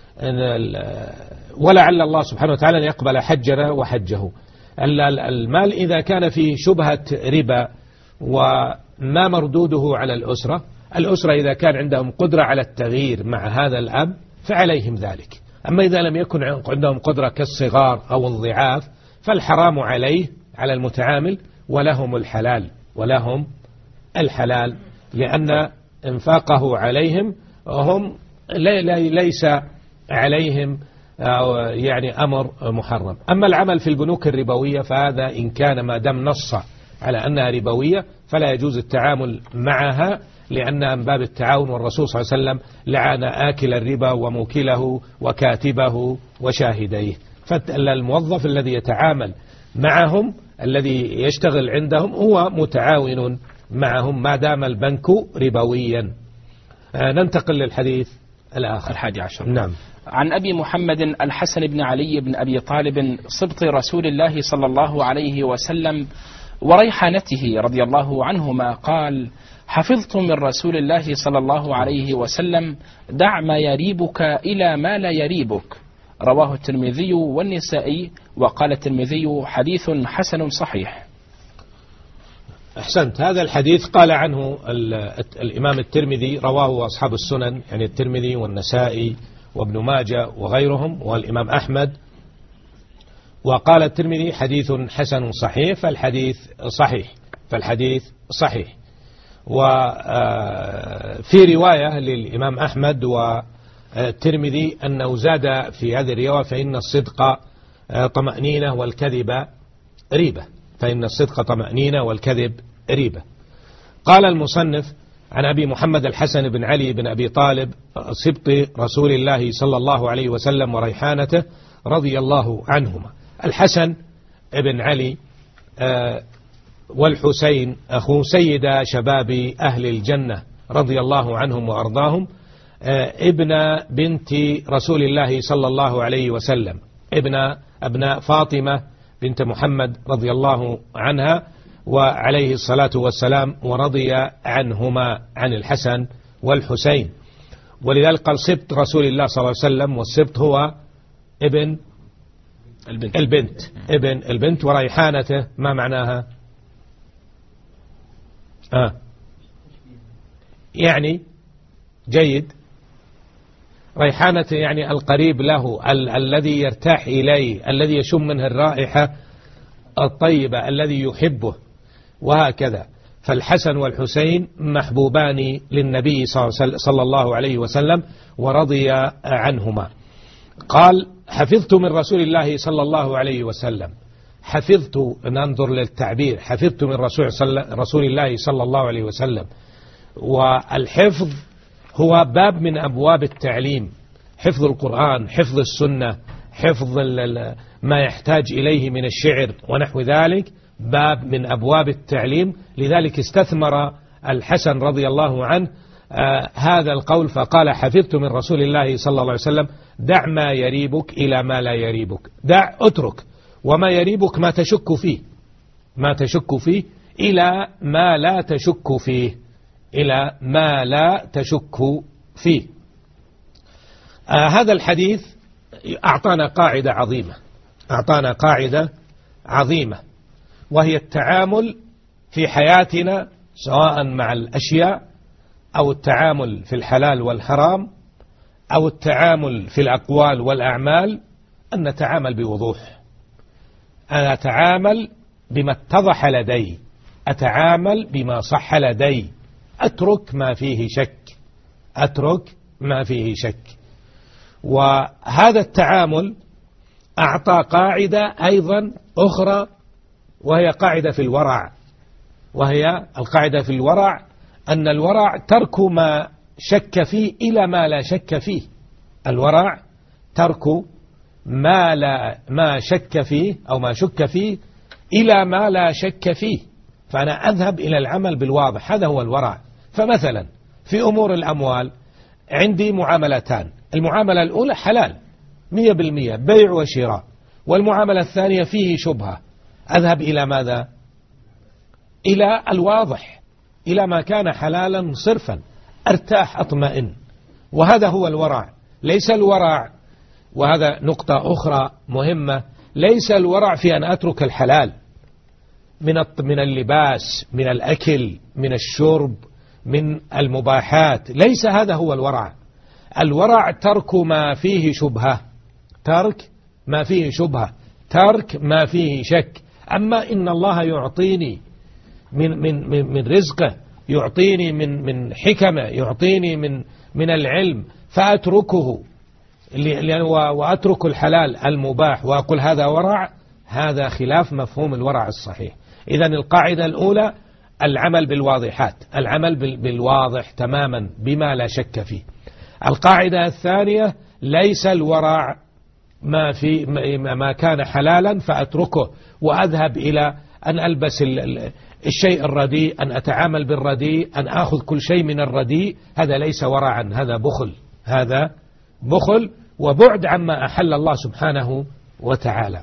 ولعل الله سبحانه وتعالى أن يقبل حجنا وحجه. المال إذا كان في شبهة ربا وما مردوده على الأسرة، الأسرة إذا كان عندهم قدرة على التغيير مع هذا الأب فعليهم ذلك. أما إذا لم يكن عندهم قدرة كالصغار أو الضعاف فالحرام عليه على المتعامل، ولهم الحلال ولهم الحلال لأن انفاقه عليهم هم ليس عليهم يعني أمر محرم. أما العمل في البنوك الربوية فهذا إن كان ما دام نص على أنها ربوية فلا يجوز التعامل معها، لأنها من باب التعاون، والرسول صلى الله عليه وسلم لعن آكل الربا وموكله وكاتبه وشاهديه. فالموظف الذي يتعامل معهم الذي يشتغل عندهم هو متعاون معهم ما دام البنك ربويا. ننتقل للحديث الآخر الحادي عشر. نعم. عن أبي محمد الحسن بن علي بن أبي طالب سبط رسول الله صلى الله عليه وسلم وريحانته رضي الله عنهما قال: حفظت من رسول الله صلى الله عليه وسلم: دع ما يريبك إلى ما لا يريبك. رواه الترمذي والنسائي، وقال الترمذي: حديث حسن صحيح. أحسنت. هذا الحديث قال عنه الإمام الترمذي، رواه أصحاب السنن يعني الترمذي والنسائي وابن ماجه وغيرهم والإمام أحمد، وقال الترمذي: حديث حسن صحيح. فالحديث صحيح فالحديث صحيح. وفي رواية للإمام أحمد والترمذي أنه زاد في هذه الرواية: فإن الصدق طمأنينة والكذب ريبة فإن الصدق طمأنينة والكذب ريبة. قال المصنف: عن أبي محمد الحسن بن علي بن أبي طالب سبط رسول الله صلى الله عليه وسلم وريحانته رضي الله عنهما. الحسن بن علي والحسين أخو سيد شباب أهل الجنة رضي الله عنهم وأرضاهم، ابن بنت رسول الله صلى الله عليه وسلم، ابن أبناء فاطمة بنت محمد رضي الله عنها وعليه الصلاة والسلام، ورضي عنهما عن الحسن والحسين. ولذلك قال سبط رسول الله صلى الله عليه وسلم، والسبط هو ابن البنت, البنت. ابن البنت. وريحانته ما معناها؟ آه. يعني جيد. ريحانته يعني القريب له، ال الذي يرتاح إليه، الذي يشم منه الرائحة الطيبة، الذي يحبه، وهكذا. فالحسن والحسين محبوبان للنبي صلى الله عليه وسلم ورضي عنهما. قال حفظت من رسول الله صلى الله عليه وسلم. حفظت، ننظر للتعبير، حفظت من رسول, رسول الله صلى الله عليه وسلم. والحفظ هو باب من أبواب التعليم، حفظ القرآن، حفظ السنة، حفظ ما يحتاج إليه من الشعر ونحو ذلك، باب من أبواب التعليم. لذلك استثمر الحسن رضي الله عنه آه هذا القول فقال حفظت من رسول الله صلى الله عليه وسلم دع ما يريبك إلى ما لا يريبك. دع، اترك، وما يريبك ما تشك فيه، ما تشك فيه إلى ما لا تشك فيه، إلى ما لا تشك فيه. آه هذا الحديث أعطانا قاعدة عظيمة، أعطانا قاعدة عظيمة، وهي التعامل في حياتنا سواء مع الأشياء أو التعامل في الحلال والحرام أو التعامل في الأقوال والأعمال، أن نتعامل بوضوح. أنا أتعامل بما اتضح لدي، أتعامل بما صح لدي، أترك ما فيه شك، أترك ما فيه شك. وهذا التعامل أعطى قاعدة أيضا أخرى، وهي قاعدة في الورع، وهي القاعدة في الورع أن الورع ترك ما شك فيه إلى ما لا شك فيه. الورع ترك ما لا ما شك فيه أو ما شك فيه إلى ما لا شك فيه، فأنا أذهب إلى العمل بالواضح، هذا هو الورع. فمثلا في أمور الأموال عندي معاملتان، المعاملة الأولى حلال مية بالمية بيع وشراء، والمعاملة الثانية فيه شبهة، أذهب إلى ماذا؟ إلى الواضح، إلى ما كان حلالا صرفا، أرتاح أطمئن. وهذا هو الورع. ليس الورع، وهذا نقطة أخرى مهمة، ليس الورع في أن أترك الحلال من من اللباس، من الأكل، من الشرب، من المباحات، ليس هذا هو الورع. الورع ترك ما فيه شبهة، ترك ما فيه شبهة، ترك ما فيه شك. أما إن الله يعطيني من من من, من رزقه، يعطيني من من حكمه، يعطيني من من العلم، فأتركه وأترك الحلال المباح وأقول هذا ورع، هذا خلاف مفهوم الورع الصحيح. إذن القاعدة الأولى العمل بالواضحات، العمل بالواضح تماما بما لا شك فيه. القاعدة الثانية ليس الورع ما في ما كان حلالا فأتركه وأذهب إلى أن ألبس الشيء الرديء، أن أتعامل بالرديء، أن أخذ كل شيء من الرديء. هذا ليس ورعا، هذا بخل، هذا بخل وبعد عما أحل الله سبحانه وتعالى.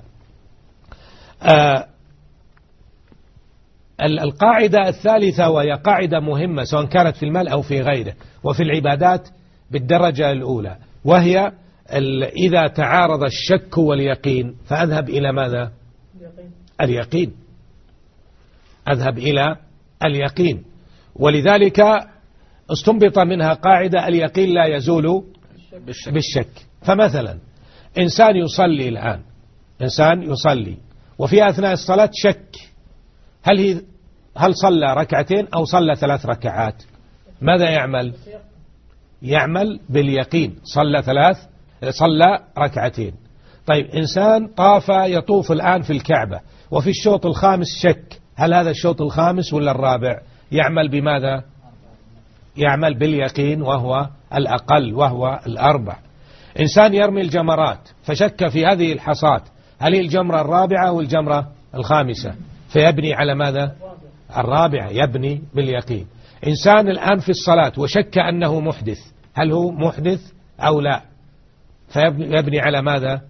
آه القاعدة الثالثة، وهي قاعدة مهمة سواء كانت في المال أو في غيره وفي العبادات بالدرجة الأولى، وهي إذا تعارض الشك واليقين فأذهب إلى ماذا؟ اليقين، أذهب إلى اليقين. ولذلك استنبط منها قاعدة اليقين لا يزول بالشك, بالشك. فمثلا إنسان يصلي الآن، إنسان يصلي وفي أثناء الصلاة شك، هل هي هل صلى ركعتين أو صلى ثلاث ركعات؟ ماذا يعمل؟ يعمل باليقين، صلى ثلاث صلى ركعتين. طيب إنسان طاف يطوف الآن في الكعبة وفي الشوط الخامس شك، هل هذا الشوط الخامس ولا الرابع؟ يعمل بماذا؟ يعمل باليقين وهو الأقل وهو الأربع. إنسان يرمي الجمرات فشك في هذه الحصات، هل هي الجمرة الرابعة أو الجمرة الخامسة؟ فيبني على ماذا؟ الرابعة، يبني باليقين. إنسان الآن في الصلاة وشك أنه محدث، هل هو محدث أو لا؟ فيبني على ماذا؟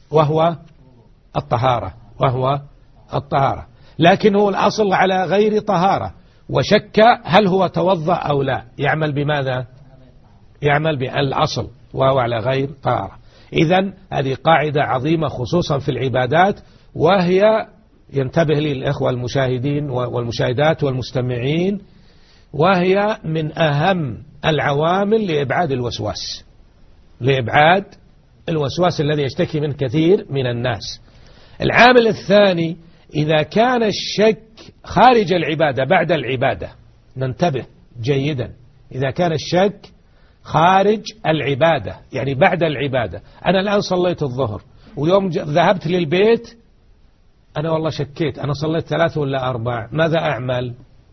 وهو الطهارة وهو الطهارة لكن هو الأصل على غير طهارة، وشك هل هو توضأ أو لا، يعمل بماذا؟ يعمل بالأصل وهو على غير طهارة. إذن هذه قاعدة عظيمة خصوصا في العبادات، وهي ينتبه لي الإخوة المشاهدين والمشاهدات والمستمعين، وهي من أهم العوامل لإبعاد الوسواس لإبعاد الوسواس الذي يشتكي من كثير من الناس. العامل الثاني إذا كان الشك خارج العبادة بعد العبادة، ننتبه جيدا، إذا كان الشك خارج العبادة يعني بعد العبادة، أنا الآن صليت الظهر ويوم ذهبت للبيت أنا والله شكيت أنا صليت ثلاثة ولا أربع، ماذا أعمل؟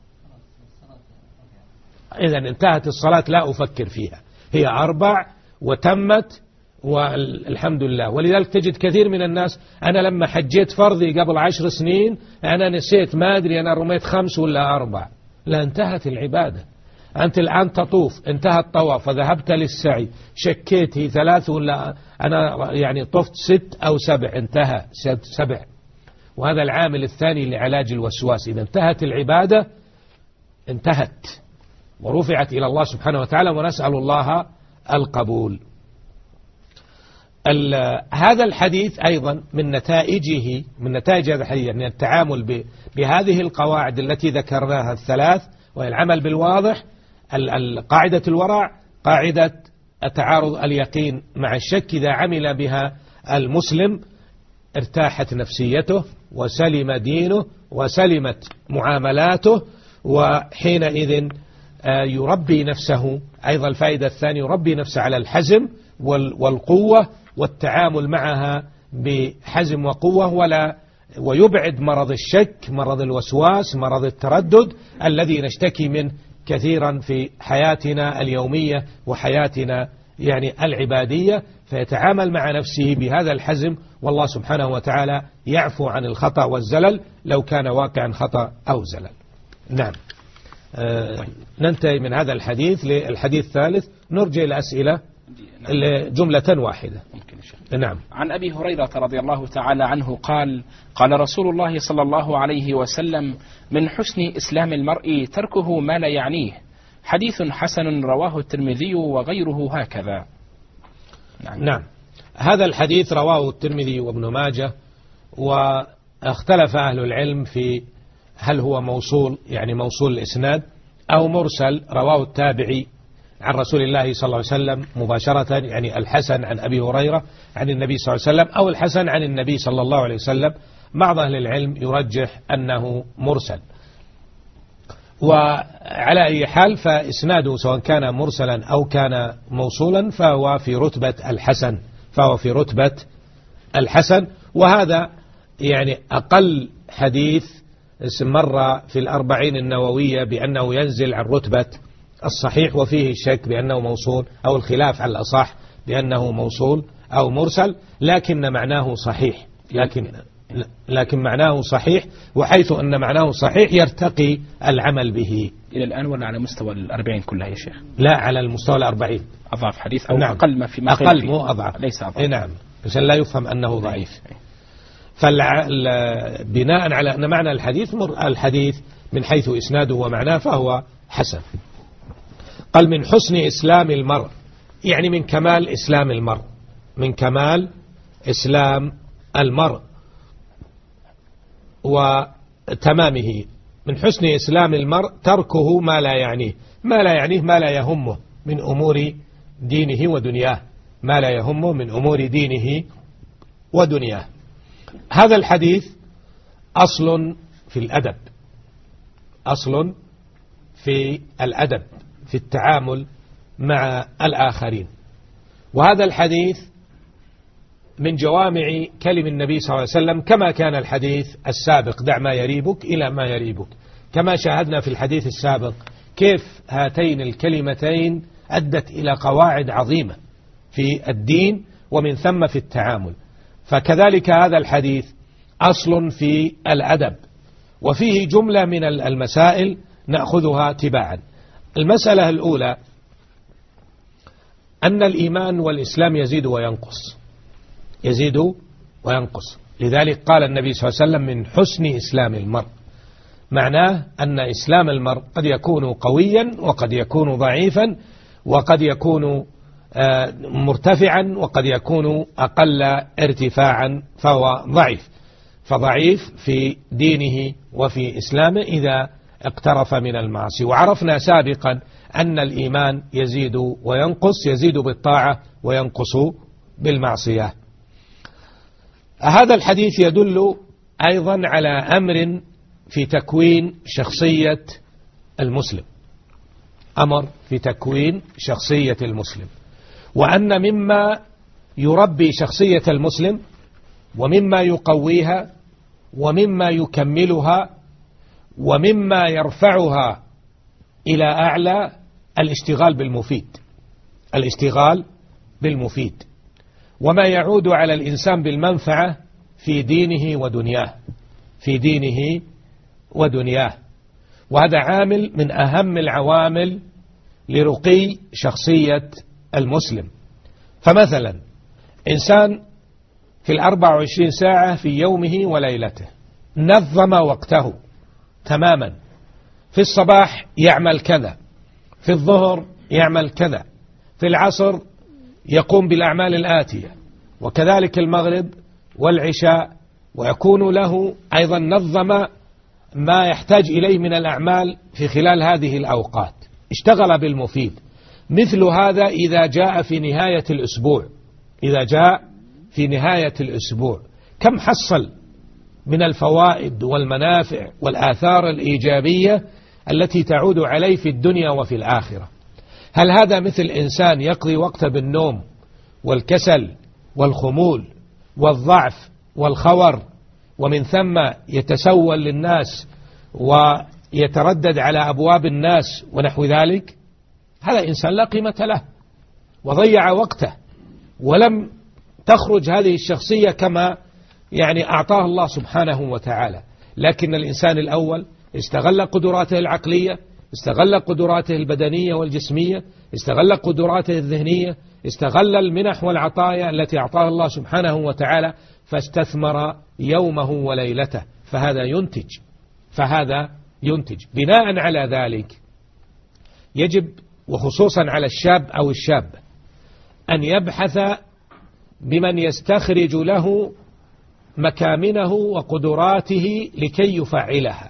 إذا انتهت الصلاة لا أفكر فيها، هي أربع وتمت والحمد لله. ولذلك تجد كثير من الناس، أنا لما حجيت فرضي قبل عشر سنين أنا نسيت ما أدري أنا رميت خمس ولا أربع، لا انتهت العبادة. أنت الآن تطوف، انتهى الطواف فذهبت للسعي، شكيت هي ثلاث ولا أنا يعني طفت ست أو سبع، انتهى سبع. وهذا العامل الثاني لعلاج الوسواس، إذا انتهت العبادة انتهت ورفعت إلى الله سبحانه وتعالى، ونسأل الله القبول. هذا الحديث أيضا من نتائجه من نتائج هذا الحديث يعني التعامل بهذه القواعد التي ذكرناها الثلاث، والعمل بالواضح، قاعدة الورع، قاعدة تعارض اليقين مع الشك، إذا عمل بها المسلم ارتاحت نفسيته وسلم دينه وسلمت معاملاته، وحينئذ يربي نفسه. أيضا الفائدة الثانية يربي نفسه على الحزم والقوة والتعامل معها بحزم وقوة، ولا ويبعد مرض الشك، مرض الوسواس، مرض التردد الذي نشتكي منه كثيرا في حياتنا اليومية وحياتنا يعني العبادية، فيتعامل مع نفسه بهذا الحزم، والله سبحانه وتعالى يعفو عن الخطأ والزلل لو كان واقعا خطأ أو زلل. نعم. آه ننتهي من هذا الحديث للحديث الثالث، نرجع الأسئلة جملة واحدة. نعم. عن أبي هريرة رضي الله تعالى عنه قال: قال رسول الله صلى الله عليه وسلم: من حسن إسلام المرء تركه ما لا يعنيه. حديث حسن رواه الترمذي وغيره هكذا. نعم. نعم. هذا الحديث رواه الترمذي وابن ماجه، واختلف أهل العلم في هل هو موصول يعني موصول الإسناد أو مرسل رواه التابعي عن رسول الله صلى الله عليه وسلم مباشرة، يعني الحسن عن أبي هريرة عن النبي صلى الله عليه وسلم، أو الحسن عن النبي صلى الله عليه وسلم. بعض أهل العلم يرجح أنه مرسل، وعلى أي حال فإسناده سواء كان مرسلا أو كان موصولا فهو في رتبة الحسن فهو في رتبة الحسن وهذا يعني أقل حديث مر في الأربعين النووية بأنه ينزل عن رتبة الصحيح، وفيه الشك بأنه موصول أو الخلاف على الأصح بأنه موصول أو مرسل، لكن معناه صحيح لكن لكن معناه صحيح، وحيث أن معناه صحيح يرتقي العمل به. إلى الآن ولا على مستوى الأربعين كلها يا شيخ؟ لا، على المستوى الأربعين. أضعف حديث أو نعم. أقل ما في ما أقل مو أضعف، ليس أضعف. نعم، عشان لا يفهم أنه ضعيف. فبناء على أن معنى الحديث الحديث من حيث إسناده ومعناه فهو حسن. قال: من حسن إسلام المرء، يعني من كمال إسلام المرء من كمال إسلام المرء وتمامه. من حسن إسلام المرء تركه ما لا يعنيه ما لا يعنيه ما لا يهمه من أمور دينه ودنياه ما لا يهمه من أمور دينه ودنياه. هذا الحديث أصل في الأدب أصل في الأدب في التعامل مع الآخرين، وهذا الحديث من جوامع كلم النبي صلى الله عليه وسلم، كما كان الحديث السابق: دع ما يريبك إلى ما يريبك، كما شاهدنا في الحديث السابق كيف هاتين الكلمتين أدت إلى قواعد عظيمة في الدين ومن ثم في التعامل. فكذلك هذا الحديث أصل في الأدب، وفيه جملة من المسائل نأخذها تباعا. المسألة الأولى أن الإيمان والإسلام يزيد وينقص يزيد وينقص. لذلك قال النبي صلى الله عليه وسلم من حسن إسلام المرء، معناه أن إسلام المرء قد يكون قويا وقد يكون ضعيفا وقد يكون مرتفعا وقد يكون أقل ارتفاعا، فهو ضعيف، فضعيف في دينه وفي إسلامه إذا اقترف من المعاصي. وعرفنا سابقا أن الإيمان يزيد وينقص، يزيد بالطاعة وينقص بالمعصية. هذا الحديث يدل أيضا على أمر في تكوين شخصية المسلم، أمر في تكوين شخصية المسلم، وأن مما يربي شخصية المسلم ومما يقويها ومما يكملها ومما يرفعها إلى أعلى الاشتغال بالمفيد، الاشتغال بالمفيد، وما يعود على الإنسان بالمنفعة في دينه ودنياه، في دينه ودنياه. وهذا عامل من أهم العوامل لرقي شخصية المسلم. فمثلا إنسان في الأربع وعشرين ساعة في يومه وليلته نظم وقته تماما، في الصباح يعمل كذا، في الظهر يعمل كذا، في العصر يقوم بالأعمال الآتية، وكذلك المغرب والعشاء، ويكون له أيضا نظم ما يحتاج إليه من الأعمال في خلال هذه الأوقات، اشتغل بالمفيد. مثل هذا إذا جاء في نهاية الأسبوع، إذا جاء في نهاية الأسبوع كم حصل من الفوائد والمنافع والآثار الإيجابية التي تعود عليه في الدنيا وفي الآخرة. هل هذا مثل إنسان يقضي وقته بالنوم والكسل والخمول والضعف والخور، ومن ثم يتسول للناس ويتردد على أبواب الناس ونحو ذلك؟ هذا إنسان لا قيمة له وضيع وقته، ولم تخرج هذه الشخصية كما يعني أعطاه الله سبحانه وتعالى. لكن الإنسان الأول استغل قدراته العقلية، استغل قدراته البدنية والجسمية، استغل قدراته الذهنية، استغل المنح والعطايا التي أعطاها الله سبحانه وتعالى، فاستثمر يومه وليلته، فهذا ينتج فهذا ينتج. بناء على ذلك يجب وخصوصا على الشاب أو الشابة أن يبحث بمن يستخرج له مكامنه وقدراته لكي يفعلها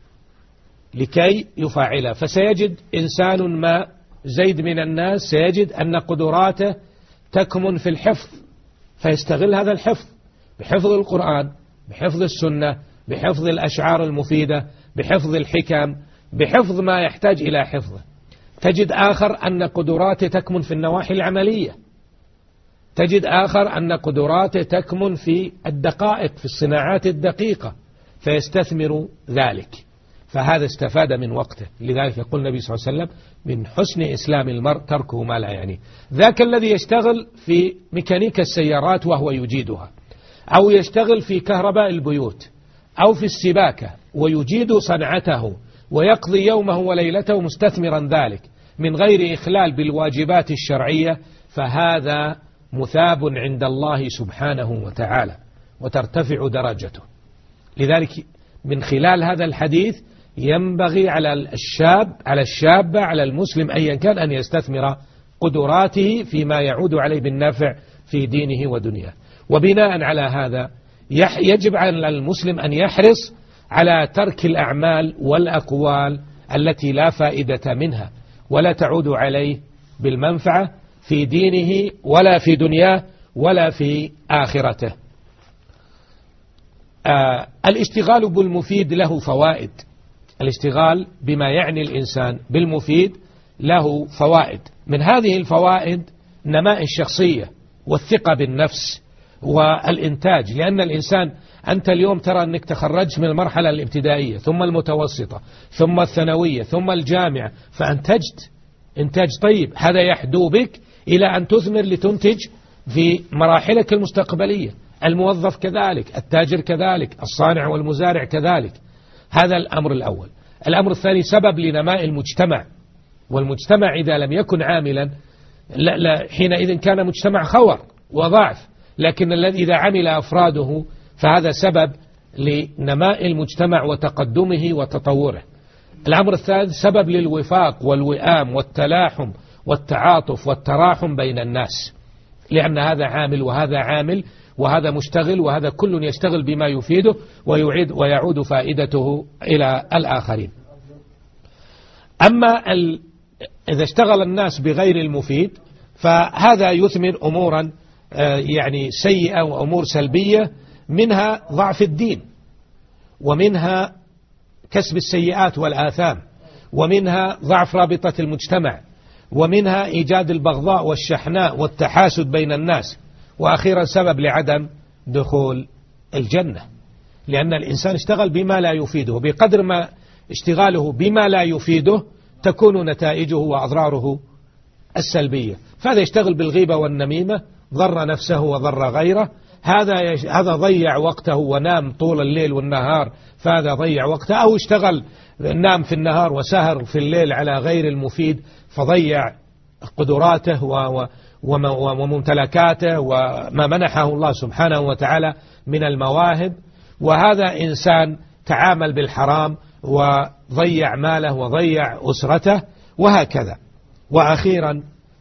لكي يفعلها فسيجد إنسان ما زيد من الناس سيجد أن قدراته تكمن في الحفظ، فيستغل هذا الحفظ بحفظ القرآن، بحفظ السنة، بحفظ الأشعار المفيدة، بحفظ الحكم، بحفظ ما يحتاج إلى حفظه. تجد آخر أن قدراته تكمن في النواحي العملية، تجد آخر أن قدراته تكمن في الدقائق، في الصناعات الدقيقة، فيستثمر ذلك، فهذا استفاد من وقته. لذلك يقول النبي صلى الله عليه وسلم من حسن إسلام المرء تركه ما لا يعني. ذاك الذي يشتغل في ميكانيكا السيارات وهو يجيدها، أو يشتغل في كهرباء البيوت، أو في السباكة ويجيد صنعته ويقضي يومه وليلته مستثمرا ذلك من غير إخلال بالواجبات الشرعية، فهذا مثاب عند الله سبحانه وتعالى وترتفع درجته. لذلك من خلال هذا الحديث ينبغي على الشاب على الشاب على المسلم أيا كان أن يستثمر قدراته فيما يعود عليه بالنفع في دينه ودنياه. وبناء على هذا يجب على المسلم أن يحرص على ترك الأعمال والأقوال التي لا فائدة منها ولا تعود عليه بالمنفعة في دينه ولا في دنياه ولا في آخرته. آه الاشتغال بالمفيد له فوائد، الاشتغال بما يعني الإنسان بالمفيد له فوائد. من هذه الفوائد نماء الشخصية والثقة بالنفس والإنتاج، لأن الإنسان أنت اليوم ترى أنك تخرجت من المرحلة الابتدائية ثم المتوسطة ثم الثانوية ثم الجامعة، فأنتجت إنتاج طيب، هذا يحدو بك إلى أن تثمر لتنتج في مراحلك المستقبلية. الموظف كذلك، التاجر كذلك، الصانع والمزارع كذلك. هذا الأمر الأول. الأمر الثاني سبب لنماء المجتمع، والمجتمع إذا لم يكن عاملا لا لا حينئذ كان مجتمع خور وضعف، لكن الذي إذا عمل أفراده فهذا سبب لنماء المجتمع وتقدمه وتطوره. الأمر الثالث سبب للوفاق والوئام والتلاحم والتعاطف والتراحم بين الناس، لأن هذا عامل وهذا عامل وهذا مشتغل وهذا كل يشتغل بما يفيده ويعيد ويعود فائدته إلى الآخرين. أما إذا اشتغل الناس بغير المفيد فهذا يثمر أمورا يعني سيئة وأمور سلبية، منها ضعف الدين، ومنها كسب السيئات والآثام، ومنها ضعف رابطة المجتمع، ومنها إيجاد البغضاء والشحناء والتحاسد بين الناس، وأخيرا سبب لعدم دخول الجنة، لأن الإنسان اشتغل بما لا يفيده. بقدر ما اشتغاله بما لا يفيده تكون نتائجه وأضراره السلبية. فهذا يشتغل بالغيبة والنميمة ضر نفسه وضر غيره، هذا يش... هذا ضيع وقته ونام طول الليل والنهار فهذا ضيع وقته، أو اشتغل نام في النهار وسهر في الليل على غير المفيد فضيع قدراته و... و... وممتلكاته وما منحه الله سبحانه وتعالى من المواهب. وهذا إنسان تعامل بالحرام وضيع ماله وضيع أسرته وهكذا. وأخيرا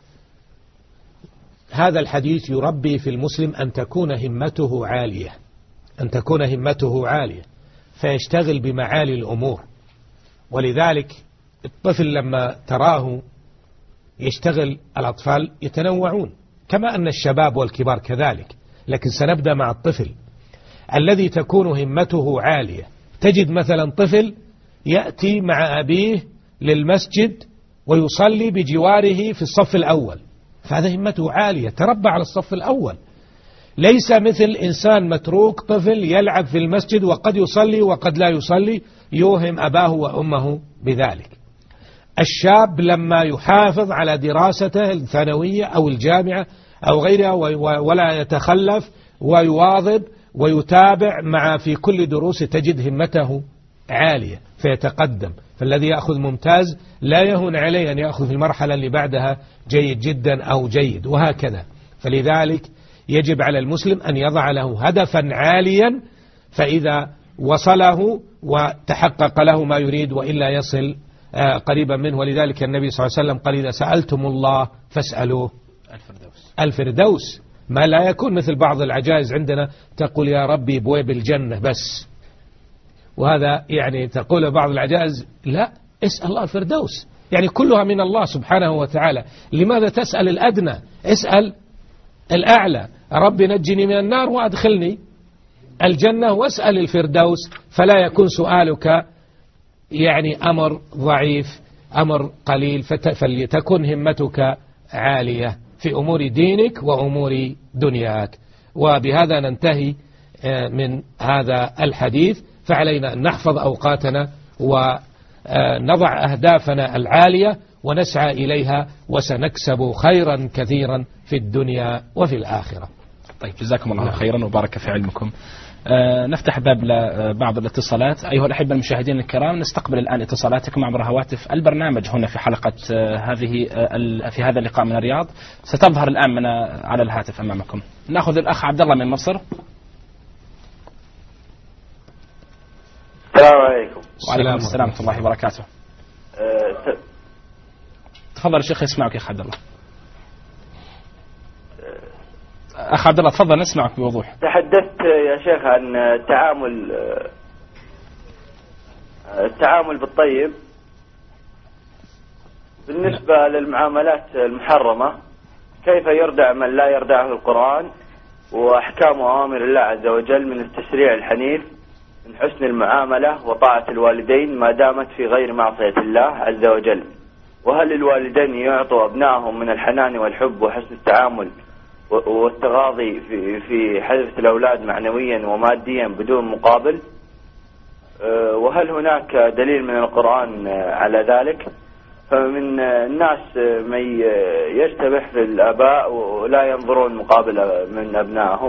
هذا الحديث يربي في المسلم أن تكون همته عالية، أن تكون همته عالية فيشتغل بمعالي الأمور. ولذلك الطفل لما تراه يشتغل، الأطفال يتنوعون كما أن الشباب والكبار كذلك، لكن سنبدأ مع الطفل الذي تكون همته عالية. تجد مثلا طفل يأتي مع أبيه للمسجد ويصلي بجواره في الصف الأول، فهذا همته عالية، تربى على الصف الأول. ليس مثل إنسان متروك طفل يلعب في المسجد وقد يصلي وقد لا يصلي، يوهم أباه وأمه بذلك. الشاب لما يحافظ على دراسته الثانوية أو الجامعة أو غيرها ولا يتخلف ويواظب ويتابع مع في كل دروس، تجد همته عالية فيتقدم. فالذي يأخذ ممتاز لا يهون عليه أن يأخذ في المرحلة اللي بعدها جيد جدا أو جيد وهكذا. فلذلك يجب على المسلم أن يضع له هدفا عاليا، فإذا وصله وتحقق له ما يريد وإلا يصل قريبا منه. ولذلك النبي صلى الله عليه وسلم قال: إذا سألتم الله فاسألوه الفردوس. الفردوس ما لا يكون مثل بعض العجائز عندنا تقول يا ربي بويب الجنة بس، وهذا يعني تقول بعض العجائز لا، اسأل الله الفردوس، يعني كلها من الله سبحانه وتعالى. لماذا تسأل الأدنى؟ اسأل الأعلى، ربي نجني من النار وأدخلني الجنة، واسأل الفردوس. فلا يكون سؤالك يعني أمر ضعيف، أمر قليل، فلتكن همتك عالية في أمور دينك وأمور دنياك. وبهذا ننتهي من هذا الحديث. فعلينا أن نحفظ أوقاتنا ونضع أهدافنا العالية ونسعى إليها، وسنكسب خيرا كثيرا في الدنيا وفي الآخرة. طيب، جزاكم الله خيرا وبارك في علمكم. آه نفتح باب لبعض الاتصالات. أيها الأحبة المشاهدين الكرام، نستقبل الآن اتصالاتكم عبر هواتف البرنامج هنا في حلقة آه هذه آه في هذا اللقاء من الرياض، ستظهر الآن من على الهاتف أمامكم. نأخذ الأخ عبد الله من مصر. السلام عليكم. وعليكم السلام ورحمة الله وبركاته. أه تفضل الشيخ، يسمعك يا أخ عبد الله. أخ عبد الله تفضل، نسمعك بوضوح. تحدثت يا شيخ عن التعامل التعامل بالطيب بالنسبة للمعاملات المحرمة، كيف يردع من لا يردعه القرآن وأحكام وأوامر الله عز وجل من التشريع الحنيف من حسن المعاملة وطاعة الوالدين ما دامت في غير معصية الله عز وجل. وهل الوالدين يعطوا أبنائهم من الحنان والحب وحسن التعامل والتغاضي في في حفظ الأولاد معنويا وماديا بدون مقابل؟ وهل هناك دليل من القرآن على ذلك؟ فمن الناس من يشتبه في الآباء ولا ينظرون مقابل من أبنائهم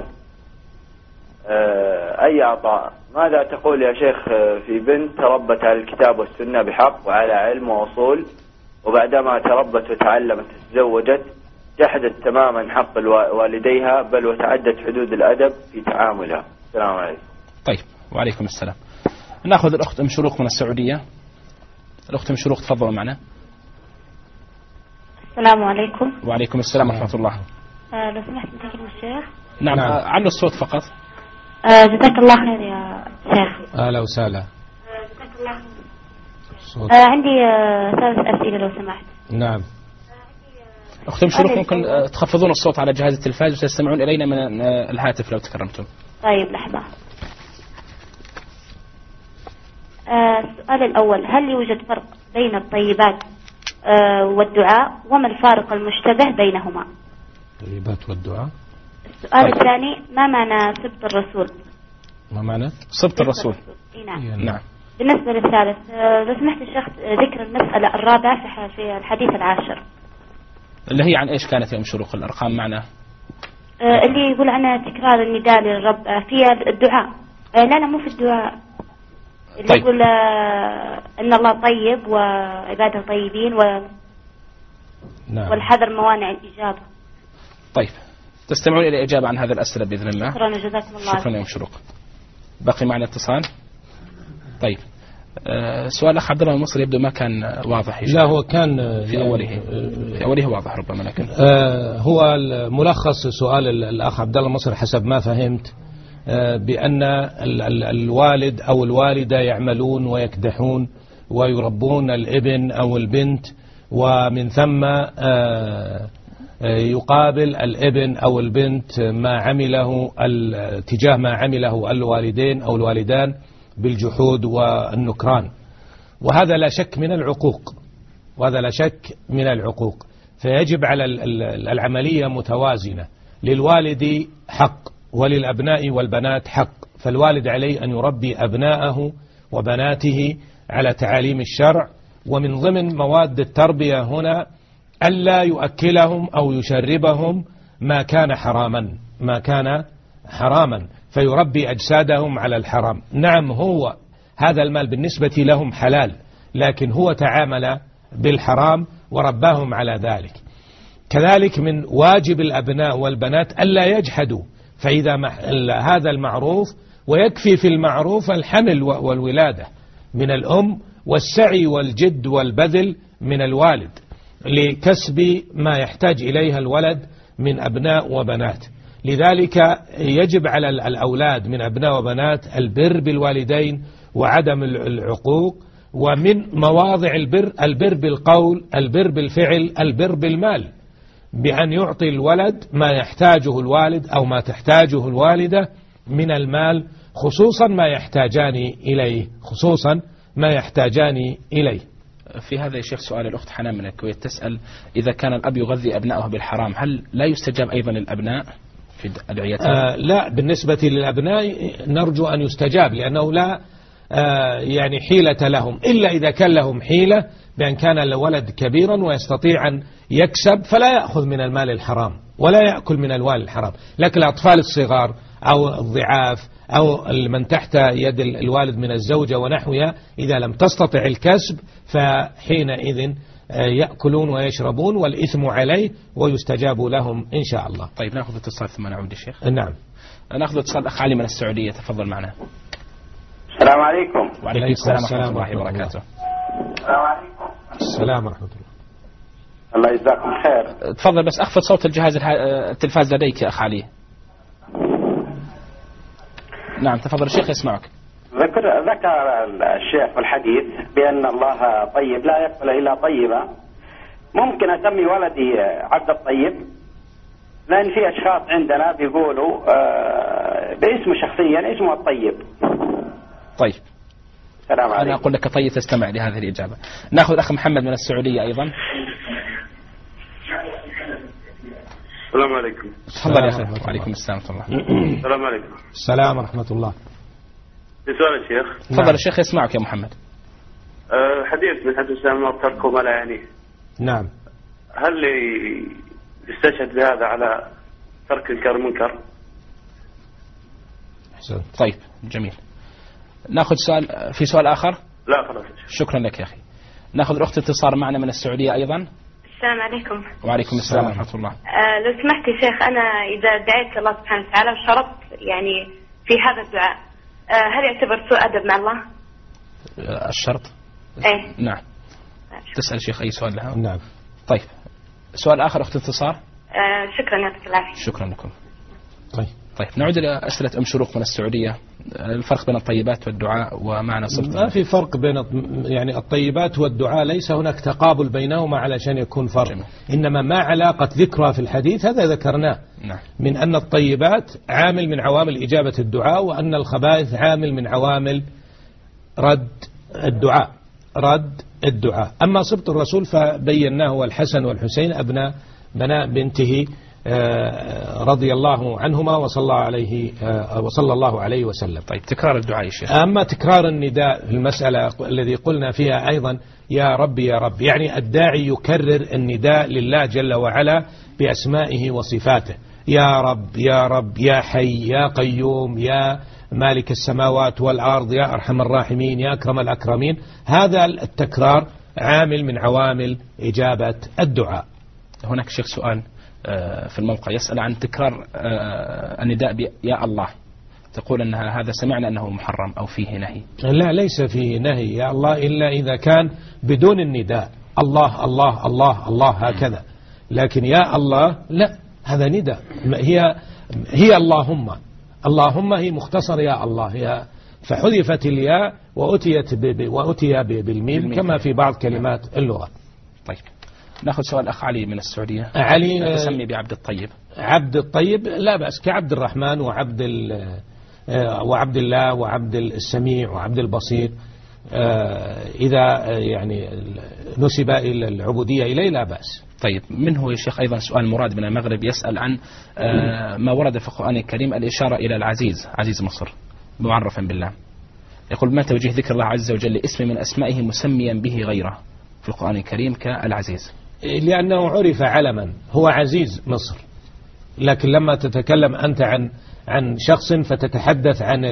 أي عطاء. ماذا تقول يا شيخ في بنت تربت على الكتاب والسنة بحق وعلى علم وأصول، وبعدما تربت وتعلمت تزوجت جحدت تماما حق والديها بل وتعدت حدود الأدب في تعاملها. السلام عليكم. طيب وعليكم السلام. نأخذ الأخت أم شروق من السعودية. الأخت أم شروق تفضلوا معنا. السلام عليكم. وعليكم السلام ورحمة الله. آه لو سمحت تكلم الشيخ. نعم, نعم. آه علوا الصوت فقط. آه جزاك الله خير يا شيخ. أهلا وسهلا. آه جزاك الله خير. آه عندي آه ثلاث أسئلة لو سمحت. نعم. أخت أم شروق ممكن آه تخفضون الصوت على جهاز التلفاز وتستمعون إلينا من آه الهاتف لو تكرمتم. طيب لحظة. آه السؤال الأول، هل يوجد فرق بين الطيبات آه والدعاء، وما الفارق المشتبه بينهما؟ الطيبات والدعاء. السؤال طيب. الثاني، ما معنى سبط الرسول؟ ما معنى سبط الرسول؟ الرسول. نعم. نعم. بالنسبة للثالث، آه لو سمحت الشيخ ذكر المسألة الرابعة في الحديث العاشر اللي هي عن إيش كانت يا أم شروق؟ الأرقام معنا آه اللي يقول عنها تكرار النداء للرب آه في الدعاء. آه لا لا مو في الدعاء، اللي طيب. يقول آه إن الله طيب وعباده طيبين و نعم. والحذر موانع الإجابة. طيب تستمعون إلى إجابة عن هذه الأسئلة بإذن الله. شكرا جزاكم الله. شكرا يا أم شروق. بقي معنا اتصال. طيب أه سؤال الأخ عبد الله المصري يبدو ما كان واضح. لا هو كان في أوله في أوله واضح ربما، لكن آه هو ملخص سؤال الأخ عبد الله المصري حسب ما فهمت آه بأن ال ال الوالد أو الوالدة يعملون ويكدحون ويربون الابن أو البنت، ومن ثم آه يقابل الابن أو البنت ما عمله تجاه ما عمله الوالدين أو الوالدان بالجحود والنكران، وهذا لا شك من العقوق، وهذا لا شك من العقوق. فيجب على العملية متوازنة، للوالد حق وللأبناء والبنات حق، فالوالد عليه أن يربي أبناءه وبناته على تعاليم الشرع، ومن ضمن مواد التربية هنا ألا يؤكلهم أو يشربهم ما كان حراما ما كان حراما فيربي أجسادهم على الحرام. نعم هو هذا المال بالنسبة لهم حلال، لكن هو تعامل بالحرام ورباهم على ذلك. كذلك من واجب الأبناء والبنات ألا يجحدوا، فإذا هذا المعروف، ويكفي في المعروف الحمل والولادة من الأم والسعي والجد والبذل من الوالد لكسب ما يحتاج إليها الولد من أبناء وبنات. لذلك يجب على الأولاد من أبناء وبنات البر بالوالدين وعدم العقوق، ومن مواضع البر البر بالقول، البر بالفعل، البر بالمال، بأن يعطي الولد ما يحتاجه الوالد أو ما تحتاجه الوالدة من المال، خصوصا ما يحتاجان إليه خصوصا ما يحتاجان إليه. في هذا يا شيخ سؤال الأخت حنان من الكويت تسأل، إذا كان الأب يغذي أبنائه بالحرام هل لا يستجاب أيضا للأبناء في أدعيتهم؟ آه لا، بالنسبة للأبناء نرجو أن يستجاب، لأنه لا آه يعني حيلة لهم، إلا إذا كان لهم حيلة بأن كان الولد كبيرا ويستطيع أن يكسب فلا يأخذ من المال الحرام ولا يأكل من الوال الحرام. لكن الأطفال الصغار أو الضعاف أو من تحت يد الوالد من الزوجة ونحوها، إذا لم تستطع الكسب فحينئذ يأكلون ويشربون والإثم عليه ويستجاب لهم إن شاء الله. طيب نأخذ اتصال ثم نعود يا شيخ. نعم نأخذ اتصال أخ علي من السعودية، تفضل معنا. السلام عليكم. وعليكم السلام ورحمة الله وبركاته. السلام عليكم. السلام ورحمة الله. الله يجزاكم خير. تفضل بس أخفض صوت الجهاز التلفاز لديك يا أخ علي. نعم تفضل الشيخ يسمعك. ذكر ذكر الشيخ في الحديث بأن الله طيب لا يقبل إلا طيبا. ممكن أسمي ولدي عبد الطيب؟ لأن في أشخاص عندنا بيقولوا باسمه شخصيا اسمه الطيب. طيب السلام عليكم. أنا أقول لك طيب تستمع لهذه الإجابة. نأخذ أخ محمد من السعودية أيضا. السلام عليكم. تفضل يا أخي. وعليكم السلام ورحمة الله. السلام عليكم. السلام ورحمة الله. سؤال الشيخ. تفضل الشيخ يسمعك يا محمد. أه حديث من حديث الإسلام تركه ما لا يعنيه. نعم. هل يستشهد بهذا على ترك إنكار المنكر؟ حسن. طيب جميل. نأخذ سؤال، في سؤال آخر؟ لا خلاص. شكرا لك يا أخي. نأخذ الأخت اتصال معنا من السعودية أيضا. السلام عليكم. وعليكم السلام ورحمة الله. آه لو سمحت يا شيخ، أنا إذا دعيت الله سبحانه وتعالى وشرطت يعني في هذا الدعاء، آه هل يعتبر سوء أدب مع الله؟ آه الشرط؟ إيه نعم. تسأل شيخ أي سؤال لها؟ نعم. طيب سؤال آخر أخت انتصار. آه شكرا يعطيك العافية. شكرا لكم. طيب طيب نعود إلى أسئلة أم شروق من السعودية. الفرق بين الطيبات والدعاء ومعنى صرت. ما في فرق بين يعني الطيبات والدعاء، ليس هناك تقابل بينهما علشان يكون فرق. جميل. إنما ما علاقة ذكرها في الحديث هذا ذكرناه. نعم. من أن الطيبات عامل من عوامل إجابة الدعاء، وأن الخبائث عامل من عوامل رد الدعاء رد الدعاء. أما صبط الرسول فبيناه والحسن والحسين أبناء بناء بنته رضي الله عنهما وصلى الله عليه وصلى الله عليه وسلم. طيب تكرار الدعاء يا شيخ. أما تكرار النداء في المسألة الذي قلنا فيها أيضا يا رب يا رب، يعني الداعي يكرر النداء لله جل وعلا بأسمائه وصفاته، يا رب يا رب يا حي يا قيوم يا مالك السماوات والأرض يا أرحم الراحمين يا أكرم الأكرمين. هذا التكرار عامل من عوامل إجابة الدعاء. هناك شيخ سؤال في الموقع يسأل عن تكرار النداء يا الله، تقول أنها هذا سمعنا أنه محرم أو فيه نهي. لا ليس فيه نهي يا الله إلا إذا كان بدون النداء الله الله الله الله هكذا، لكن يا الله لا، هذا نداء. هي هي اللهم اللهم هي مختصر يا الله، هي فحذفت الياء وأتيت وأتي بالميم كما في بعض كلمات اللغة. طيب ناخذ سؤال أخ علي من السعودية. علي تسمي بعبد الطيب. عبد الطيب لا بأس، كعبد الرحمن وعبد وعبد الله وعبد السميع وعبد البصير، إذا يعني نسب إلى العبودية إليه لا بأس. طيب منه يا شيخ أيضا سؤال مراد من المغرب يسأل عن ما ورد في القرآن الكريم الإشارة إلى العزيز عزيز مصر معرفا بالله. يقول ما توجيه ذكر الله عز وجل لاسم من أسمائه مسميا به غيره في القرآن الكريم كالعزيز؟ لأنه عرف علما، هو عزيز مصر، لكن لما تتكلم أنت عن عن شخص فتتحدث عن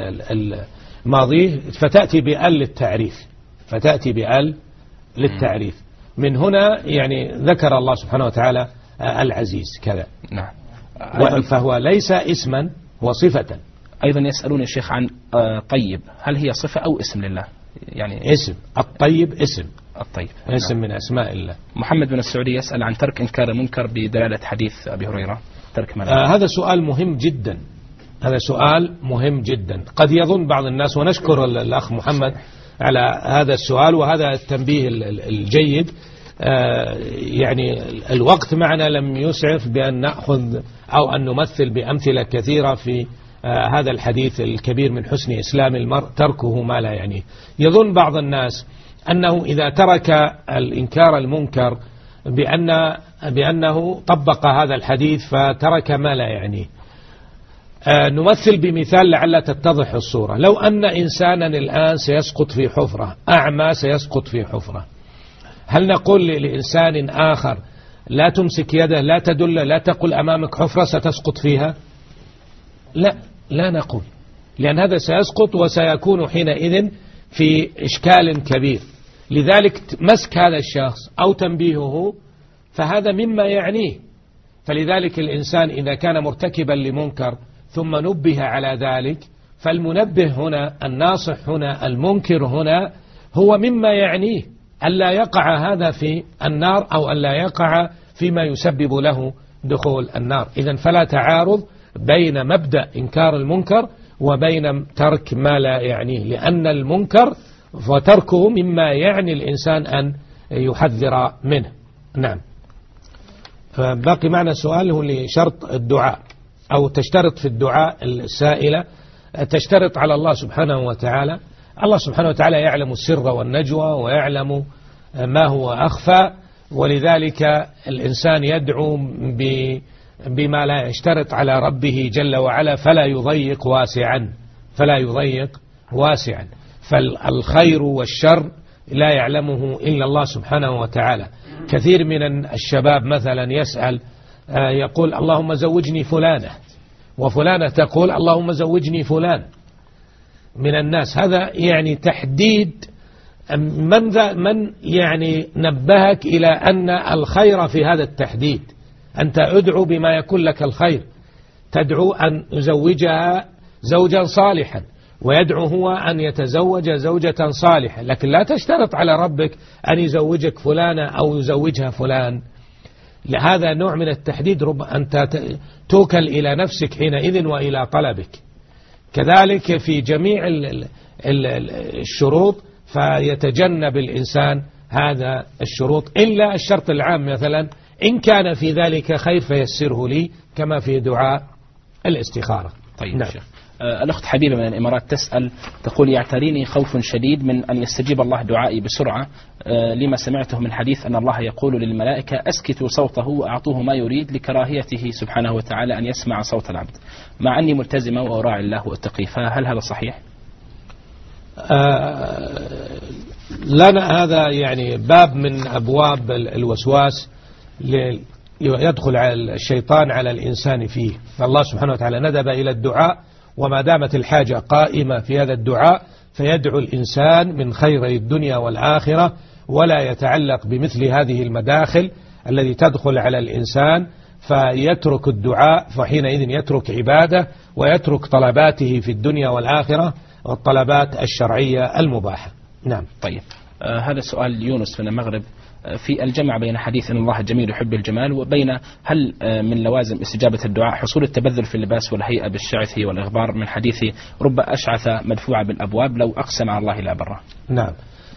الماضي فتأتي بأل للتعريف فتأتي بأل للتعريف. من هنا يعني ذكر الله سبحانه وتعالى العزيز كذا. نعم. فهو ليس اسما، هو صفة. أيضا يسألون يا شيخ عن طيب، هل هي صفة أو اسم لله؟ يعني اسم. الطيب اسم. الطيب اسم نعم. من أسماء الله. محمد بن السعودية يسأل عن ترك إنكار المنكر بدلالة حديث أبي هريرة. ترك آه هذا سؤال مهم جدا، هذا سؤال مهم جدا. قد يظن بعض الناس، ونشكر الأخ محمد على هذا السؤال وهذا التنبيه الجيد، آه يعني الوقت معنا لم يسعف بأن نأخذ أو أن نمثل بأمثلة كثيرة في آه هذا الحديث الكبير من حسن إسلام المرء تركه ما لا يعنيه. يظن بعض الناس أنه إذا ترك الإنكار المنكر بأن بأنه طبق هذا الحديث فترك ما لا يعنيه. آه نمثل بمثال لعل تتضح الصورة. لو أن إنسانا الآن سيسقط في حفرة، أعمى سيسقط في حفرة، هل نقول لإنسان آخر لا تمسك يده لا تدل لا تقل أمامك حفرة ستسقط فيها؟ لا لا نقول، لأن هذا سيسقط وسيكون حينئذ في إشكال كبير. لذلك مسك هذا الشخص أو تنبيهه فهذا مما يعنيه. فلذلك الإنسان إذا كان مرتكبا لمنكر ثم نبه على ذلك، فالمنبه هنا الناصح هنا المنكر هنا هو مما يعنيه ألا يقع هذا في النار أو ألا يقع فيما يسبب له دخول النار. إذن فلا تعارض بين مبدأ إنكار المنكر وبين ترك ما لا يعنيه، لأن المنكر وتركه مما يعني الإنسان أن يحذر منه. نعم. باقي معنا سؤال هو لشرط الدعاء أو تشترط في الدعاء السائلة، تشترط على الله سبحانه وتعالى. الله سبحانه وتعالى يعلم السر والنجوى ويعلم ما هو أخفى، ولذلك الإنسان يدعو بما لا يشترط على ربه جل وعلا فلا يضيق واسعا فلا يضيق واسعا فالخير والشر لا يعلمه إلا الله سبحانه وتعالى. كثير من الشباب مثلا يسأل يقول اللهم زوجني فلانة، وفلانة تقول اللهم زوجني فلان من الناس. هذا يعني تحديد من ذا من يعني نبهك إلى أن الخير في هذا التحديد؟ أنت أدعو بما يكون لك الخير، تدعو أن يزوجها زوجا صالحا، ويدعو هو أن يتزوج زوجة صالحة، لكن لا تشترط على ربك أن يزوجك فلانة أو يزوجها فلان. لهذا نوع من التحديد، رب أنت توكل إلى نفسك حينئذ وإلى طلبك. كذلك في جميع الشروط فيتجنب الإنسان هذا الشروط إلا الشرط العام، مثلا إن كان في ذلك خير فيسره لي، كما في دعاء الاستخارة. طيب نعم. الأخت حبيبة من الإمارات تسأل تقول: يعتريني خوف شديد من أن يستجيب الله دعائي بسرعة، لما سمعته من حديث أن الله يقول للملائكة: أسكتوا صوته وأعطوه ما يريد، لكراهيته سبحانه وتعالى أن يسمع صوت العبد، مع أني ملتزمة وأراعي الله وأتقي، فهل هذا صحيح؟ آه لنا هذا يعني باب من أبواب الوسواس يدخل على الشيطان على الإنسان فيه. فالله سبحانه وتعالى ندب إلى الدعاء، وما دامت الحاجة قائمة في هذا الدعاء فيدعو الإنسان من خير الدنيا والآخرة، ولا يتعلق بمثل هذه المداخل الذي تدخل على الإنسان فيترك الدعاء، فحينئذ يترك عبادة ويترك طلباته في الدنيا والآخرة والطلبات الشرعية المباحة. نعم. طيب آه هذا سؤال يونس من المغرب، في الجمع بين حديث أن الله جميل يحب الجمال وبين هل من لوازم استجابة الدعاء حصول التبذل في اللباس والهيئة بالشعث والإغبار، من حديث رب أشعث مدفوع بالأبواب لو أقسم على الله لا بره. نعم.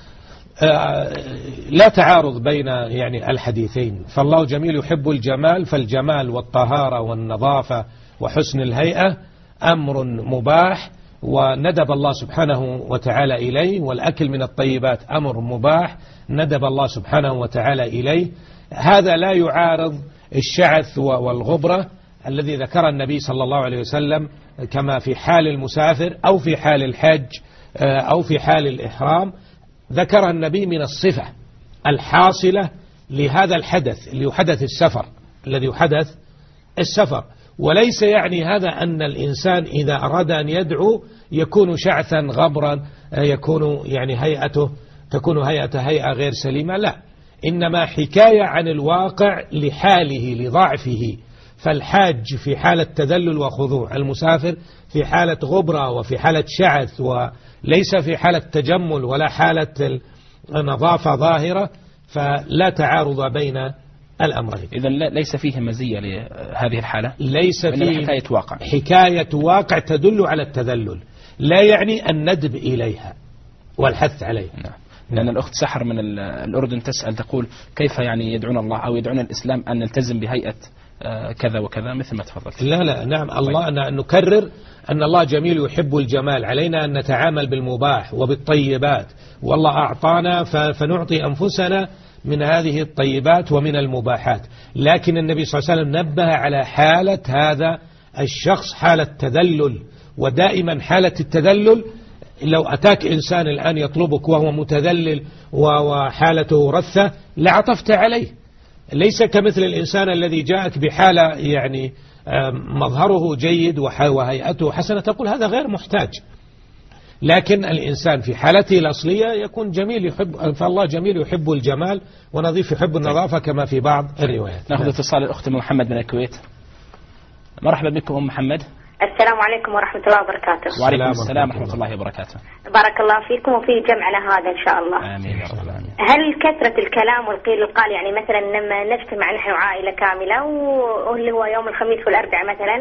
لا تعارض بين يعني الحديثين، فالله جميل يحب الجمال، فالجمال والطهارة والنظافة وحسن الهيئة أمر مباح وندب الله سبحانه وتعالى إليه، والأكل من الطيبات أمر مباح ندب الله سبحانه وتعالى إليه. هذا لا يعارض الشعث والغبرة الذي ذكر النبي صلى الله عليه وسلم، كما في حال المسافر أو في حال الحج أو في حال الإحرام. ذكر النبي من الصفة الحاصلة لهذا الحدث اللي يحدث السفر الذي يحدث السفر، وليس يعني هذا أن الإنسان إذا أراد أن يدعو يكون شعثا غبرا، يكون يعني هيئته تكون هيئة هيئة غير سليمة، لا، إنما حكاية عن الواقع لحاله لضعفه. فالحاج في حالة تذلل وخضوع، المسافر في حالة غبرة وفي حالة شعث، وليس في حالة تجمل ولا حالة نظافة ظاهرة، فلا تعارض بين الأمرين. إذن ليس فيه مزية لهذه الحالة، ليس فيه حكاية واقع، حكاية واقع تدل على التذلل، لا يعني الندب إليها والحث عليها. نعم. لأن الأخت سحر من الأردن تسأل تقول: كيف يعني يدعون الله أو يدعون الإسلام أن نلتزم بهيئة كذا وكذا مثل ما تفضلت؟ لا لا نعم الله طيب. أن نكرر أن الله جميل يحب الجمال، علينا أن نتعامل بالمباح وبالطيبات، والله أعطانا فنعطي أنفسنا من هذه الطيبات ومن المباحات. لكن النبي صلى الله عليه وسلم نبه على حالة هذا الشخص، حالة تذلل، ودائما حالة التذلل لو أتاك إنسان الآن يطلبك وهو متذلل وحالته رثة لعطفت عليه، ليس كمثل الإنسان الذي جاءك بحالة يعني مظهره جيد وهيئته حسنة تقول هذا غير محتاج. لكن الإنسان في حالته الأصلية يكون جميل، يحب، فالله جميل يحب الجمال ونظيف يحب النظافة كما في بعض الروايات. نأخذ اتصال الأخت محمد من الكويت. مرحبا بكم أم محمد. السلام عليكم ورحمة الله وبركاته. وعليكم السلام ورحمة الله وبركاته. بارك الله فيكم وفي جمعنا هذا إن شاء الله. آمين يا رب العالمين. هل كثرة الكلام والقيل والقال، يعني مثلا لما نجتمع نحن عائلة كاملة واللي هو يوم الخميس والأربعاء مثلا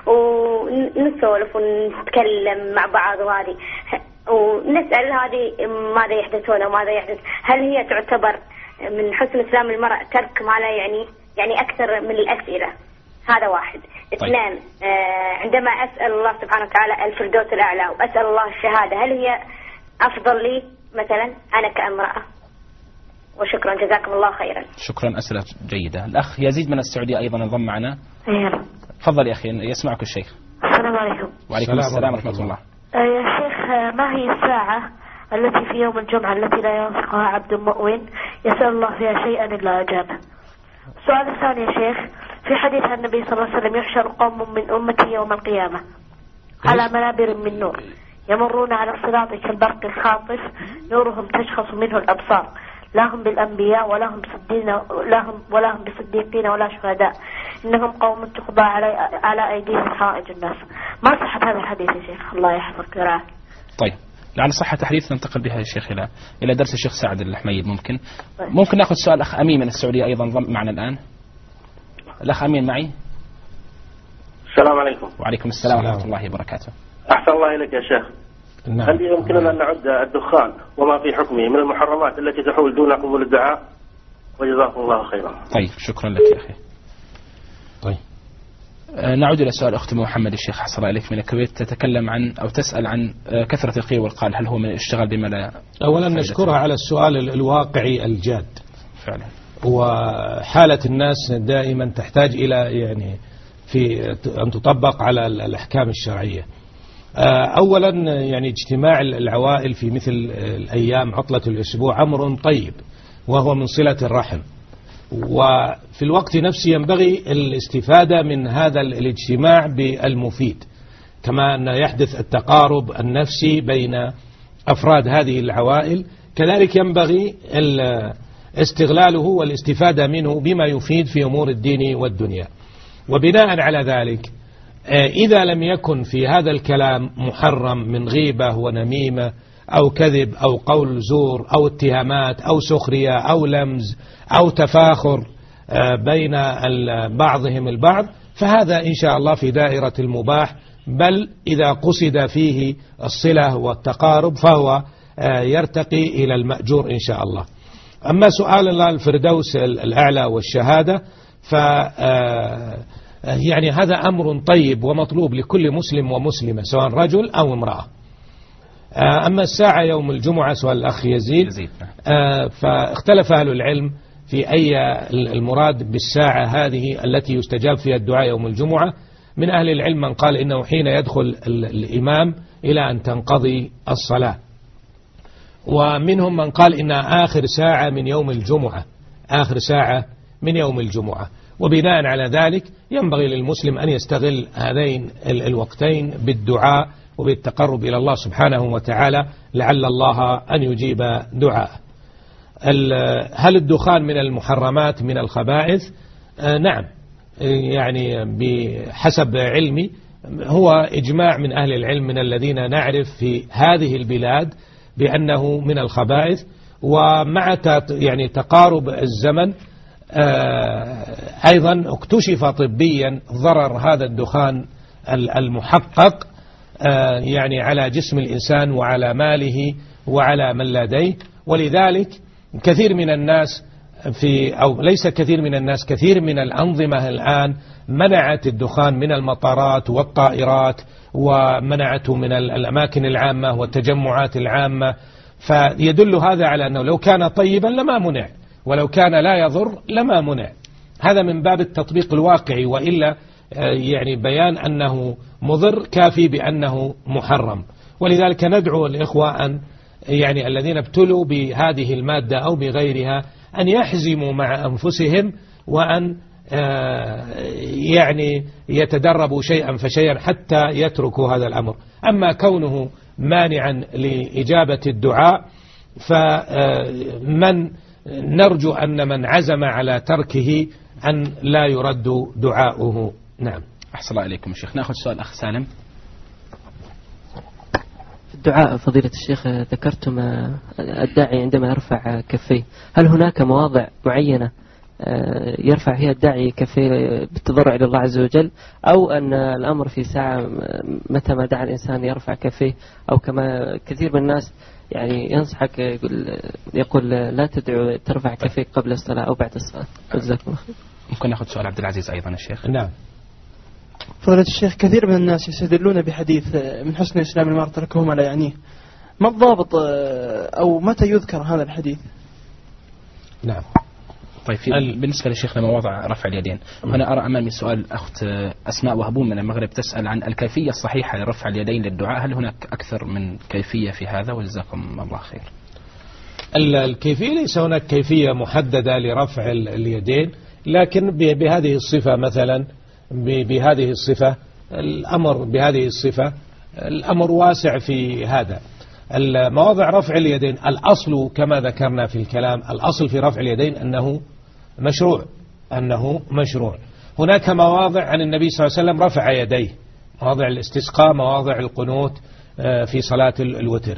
ونسولف ونتكلم مع بعض وهذه ونسأل هذه ماذا يحدثون وماذا يحدث، هل هي تعتبر من حسن إسلام المرأة ترك ما لا يعني يعني أكثر من الأسئلة؟ هذا واحد. اثنان، آه عندما أسأل الله سبحانه وتعالى الفردوس الأعلى وأسأل الله الشهادة، هل هي أفضل لي مثلا أنا كامرأة؟ وشكرا جزاكم الله خيرا. شكرا، أسئلة جيدة. الأخ يزيد من السعودية أيضا انضم معنا. أيوة. تفضل يا أخي يسمعك الشيخ. السلام عليكم. وعليكم السلام ورحمة الله. يا شيخ، ما هي الساعة التي في يوم الجمعة التي لا ينفقها عبد مؤمن يسأل الله فيها شيئا إلا أجابه؟ السؤال الثاني يا شيخ، في حديث النبي صلى الله عليه وسلم يحشر قوم من أمتي يوم القيامة على منابر من نور، يمرون على الصراط كالبرق الخاطف نورهم تشخص منه الأبصار لا هم بالأنبياء ولا هم بصديقين ولا هم ولا هم بصديقين ولا شهداء إنهم قوم تقضى على على أيديهم حوائج الناس. ما صحة هذا الحديث يا شيخ؟ الله يحفظك ويرعاك. طيب لعل صحة تحديث ننتقل بها يا شيخ إلى إلى درس الشيخ سعد الحميد. ممكن ممكن نأخذ سؤال أخ أمين من السعودية أيضا ضم معنا الآن. الأخ أمين معي. السلام عليكم. وعليكم السلام ورحمة الله وبركاته. أحسن الله إليك يا شيخ. نعم. هل يمكننا أن نعد الدخان وما في حكمه من المحرمات التي تحول دون قبول الدعاء؟ وجزاكم الله خيرا. طيب شكرا لك يا أخي. طيب آه نعود إلى سؤال أخت محمد الشيخ حصل عليك من الكويت، تتكلم عن أو تسأل عن آه كثرة القيل والقال، هل هو من الاشتغال بما لا؟ أولا نشكرها على السؤال الواقعي الجاد فعلا. وحالة الناس دائما تحتاج إلى يعني في أن تطبق على الأحكام الشرعية. أولا يعني اجتماع العوائل في مثل الأيام عطلة الأسبوع أمر طيب وهو من صلة الرحم، وفي الوقت نفسه ينبغي الاستفادة من هذا الاجتماع بالمفيد، كما أن يحدث التقارب النفسي بين أفراد هذه العوائل، كذلك ينبغي استغلاله والاستفادة منه بما يفيد في أمور الدين والدنيا. وبناء على ذلك إذا لم يكن في هذا الكلام محرم من غيبة ونميمة أو كذب أو قول زور أو اتهامات أو سخرية أو لمز أو تفاخر بين بعضهم البعض، فهذا إن شاء الله في دائرة المباح، بل إذا قصد فيه الصلة والتقارب فهو يرتقي إلى المأجور إن شاء الله. أما سؤال الله الفردوس الأعلى والشهادة ف يعني هذا أمر طيب ومطلوب لكل مسلم ومسلمة سواء رجل أو امرأة. أما الساعة يوم الجمعة سؤال الأخ يزيد، فاختلف أهل العلم في أي المراد بالساعة هذه التي يستجاب فيها الدعاء يوم الجمعة. من أهل العلم من قال إنه حين يدخل الإمام إلى أن تنقضي الصلاة، ومنهم من قال إنها آخر ساعة من يوم الجمعة، آخر ساعة من يوم الجمعة. وبناء على ذلك ينبغي للمسلم أن يستغل هذين الوقتين بالدعاء وبالتقرب إلى الله سبحانه وتعالى لعل الله أن يجيب دعاء. هل الدخان من المحرمات من الخبائث؟ نعم، يعني بحسب علمي هو إجماع من أهل العلم من الذين نعرف في هذه البلاد بأنه من الخبائث. ومع يعني تقارب الزمن أيضا اكتشف طبيا ضرر هذا الدخان المحقق يعني على جسم الإنسان وعلى ماله وعلى من لديه. ولذلك كثير من الناس في أو ليس كثير من الناس كثير من الأنظمة الآن منعت الدخان من المطارات والطائرات ومنعته من الأماكن العامة والتجمعات العامة، فيدل هذا على أنه لو كان طيبا لما منع، ولو كان لا يضر لما منع. هذا من باب التطبيق الواقعي، وإلا يعني بيان أنه مضر كافي بأنه محرم. ولذلك ندعو الإخوة أن يعني الذين ابتلوا بهذه المادة أو بغيرها أن يحزموا مع أنفسهم وأن يعني يتدربوا شيئا فشيئا حتى يتركوا هذا الأمر. أما كونه مانعا لإجابة الدعاء فمن نرجو أن من عزم على تركه أن لا يرد دعاؤه. نعم. أحسن الله إليكم الشيخ. نأخذ سؤال أخ سالم. الدعاء فضيلة الشيخ ذكرتم الداعي عندما يرفع كفيه، هل هناك مواضع معينة يرفع فيها الداعي كفيه بالتضرع إلى الله عز وجل، أو أن الأمر في ساعة متى ما دعا الإنسان يرفع كفيه، أو كما كثير من الناس يعني ينصحك يقول, يقول لا تدعو ترفع كفيك قبل الصلاة أو بعد الصلاة. جزاكم الله خير. ممكن نأخذ سؤال عبد العزيز أيضا الشيخ. نعم. فضيلة الشيخ، كثير من الناس يستدلون بحديث من حسن إسلام المرء تركه ما لا يعنيه، ما الضابط أو متى يذكر هذا الحديث؟ نعم. طيب في بالنسبة لشيخنا مواضع رفع اليدين، أنا أرى أمامي سؤال أخت أسماء وهبون من المغرب تسأل عن الكيفية الصحيحة لرفع اليدين للدعاء، هل هناك أكثر من كيفية في هذا؟ وجزاكم الله خير. الكيفية ليس هناك كيفية محددة لرفع اليدين، لكن بهذه الصفة مثلا بهذه الصفة الأمر بهذه الصفة الأمر واسع في هذا. المواضع رفع اليدين الأصل كما ذكرنا في الكلام، الأصل في رفع اليدين أنه مشروع، أنه مشروع. هناك مواضع عن النبي صلى الله عليه وسلم رفع يديه، مواضع الاستسقاء، مواضع القنوت في صلاة الوتر.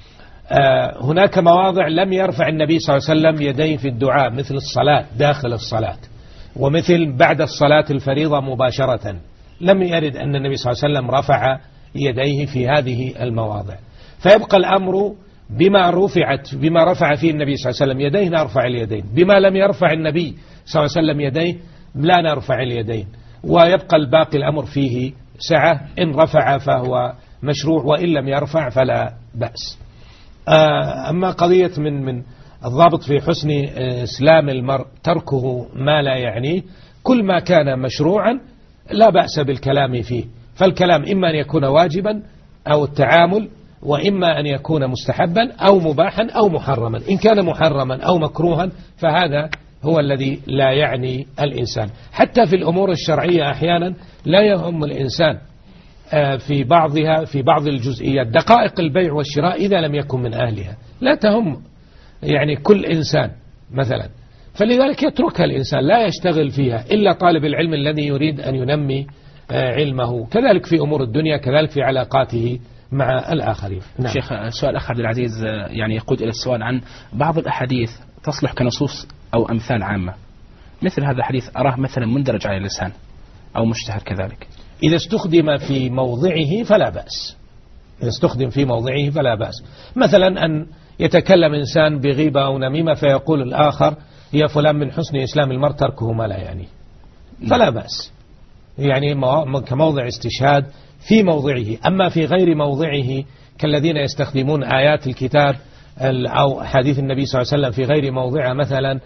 هناك مواضع لم يرفع النبي صلى الله عليه وسلم يديه في الدعاء، مثل الصلاة داخل الصلاة، ومثل بعد الصلاة الفريضة مباشرة لم يرد أن النبي صلى الله عليه وسلم رفع يديه في هذه المواضع. فيبقى الأمر بما رفعت بما رفع فيه النبي صلى الله عليه وسلم يديه نرفع اليدين، بما لم يرفع النبي صلى الله عليه وسلم يديه لا نرفع اليدين، ويبقى الباقي الأمر فيه سعة، إن رفع فهو مشروع وإن لم يرفع فلا بأس. أما قضية من من الضابط في حسن إسلام المرء تركه ما لا يعنيه، كل ما كان مشروعا لا بأس بالكلام فيه، فالكلام إما أن يكون واجبا أو التعامل، وإما أن يكون مستحبا أو مباحا أو محرما. إن كان محرما أو مكروها فهذا هو الذي لا يعني الإنسان. حتى في الأمور الشرعية أحيانا لا يهم الإنسان في بعضها في بعض الجزئيات، دقائق البيع والشراء إذا لم يكن من أهلها لا تهم يعني كل إنسان مثلا، فلذلك يتركها الإنسان لا يشتغل فيها إلا طالب العلم الذي يريد أن ينمي علمه. كذلك في أمور الدنيا، كذلك في علاقاته مع الآخرين. نعم. شيخ السؤال أخ عبد العزيز يعني يقود إلى السؤال عن بعض الأحاديث تصلح كنصوص أو أمثال عامة، مثل هذا الحديث أراه مثلا مندرج على اللسان أو مشتهر كذلك، إذا استخدم في موضعه فلا بأس، إذا استخدم في موضعه فلا بأس. مثلا أن يتكلم إنسان بغيبة أو نميمة فيقول الآخر يا فلان من حسن إسلام المرء تركه ما لا يعني، فلا بأس، يعني كموضع استشهاد في موضعه. أما في غير موضعه كالذين يستخدمون آيات الكتاب أو حديث النبي صلى الله عليه وسلم في غير موضعه، مثلا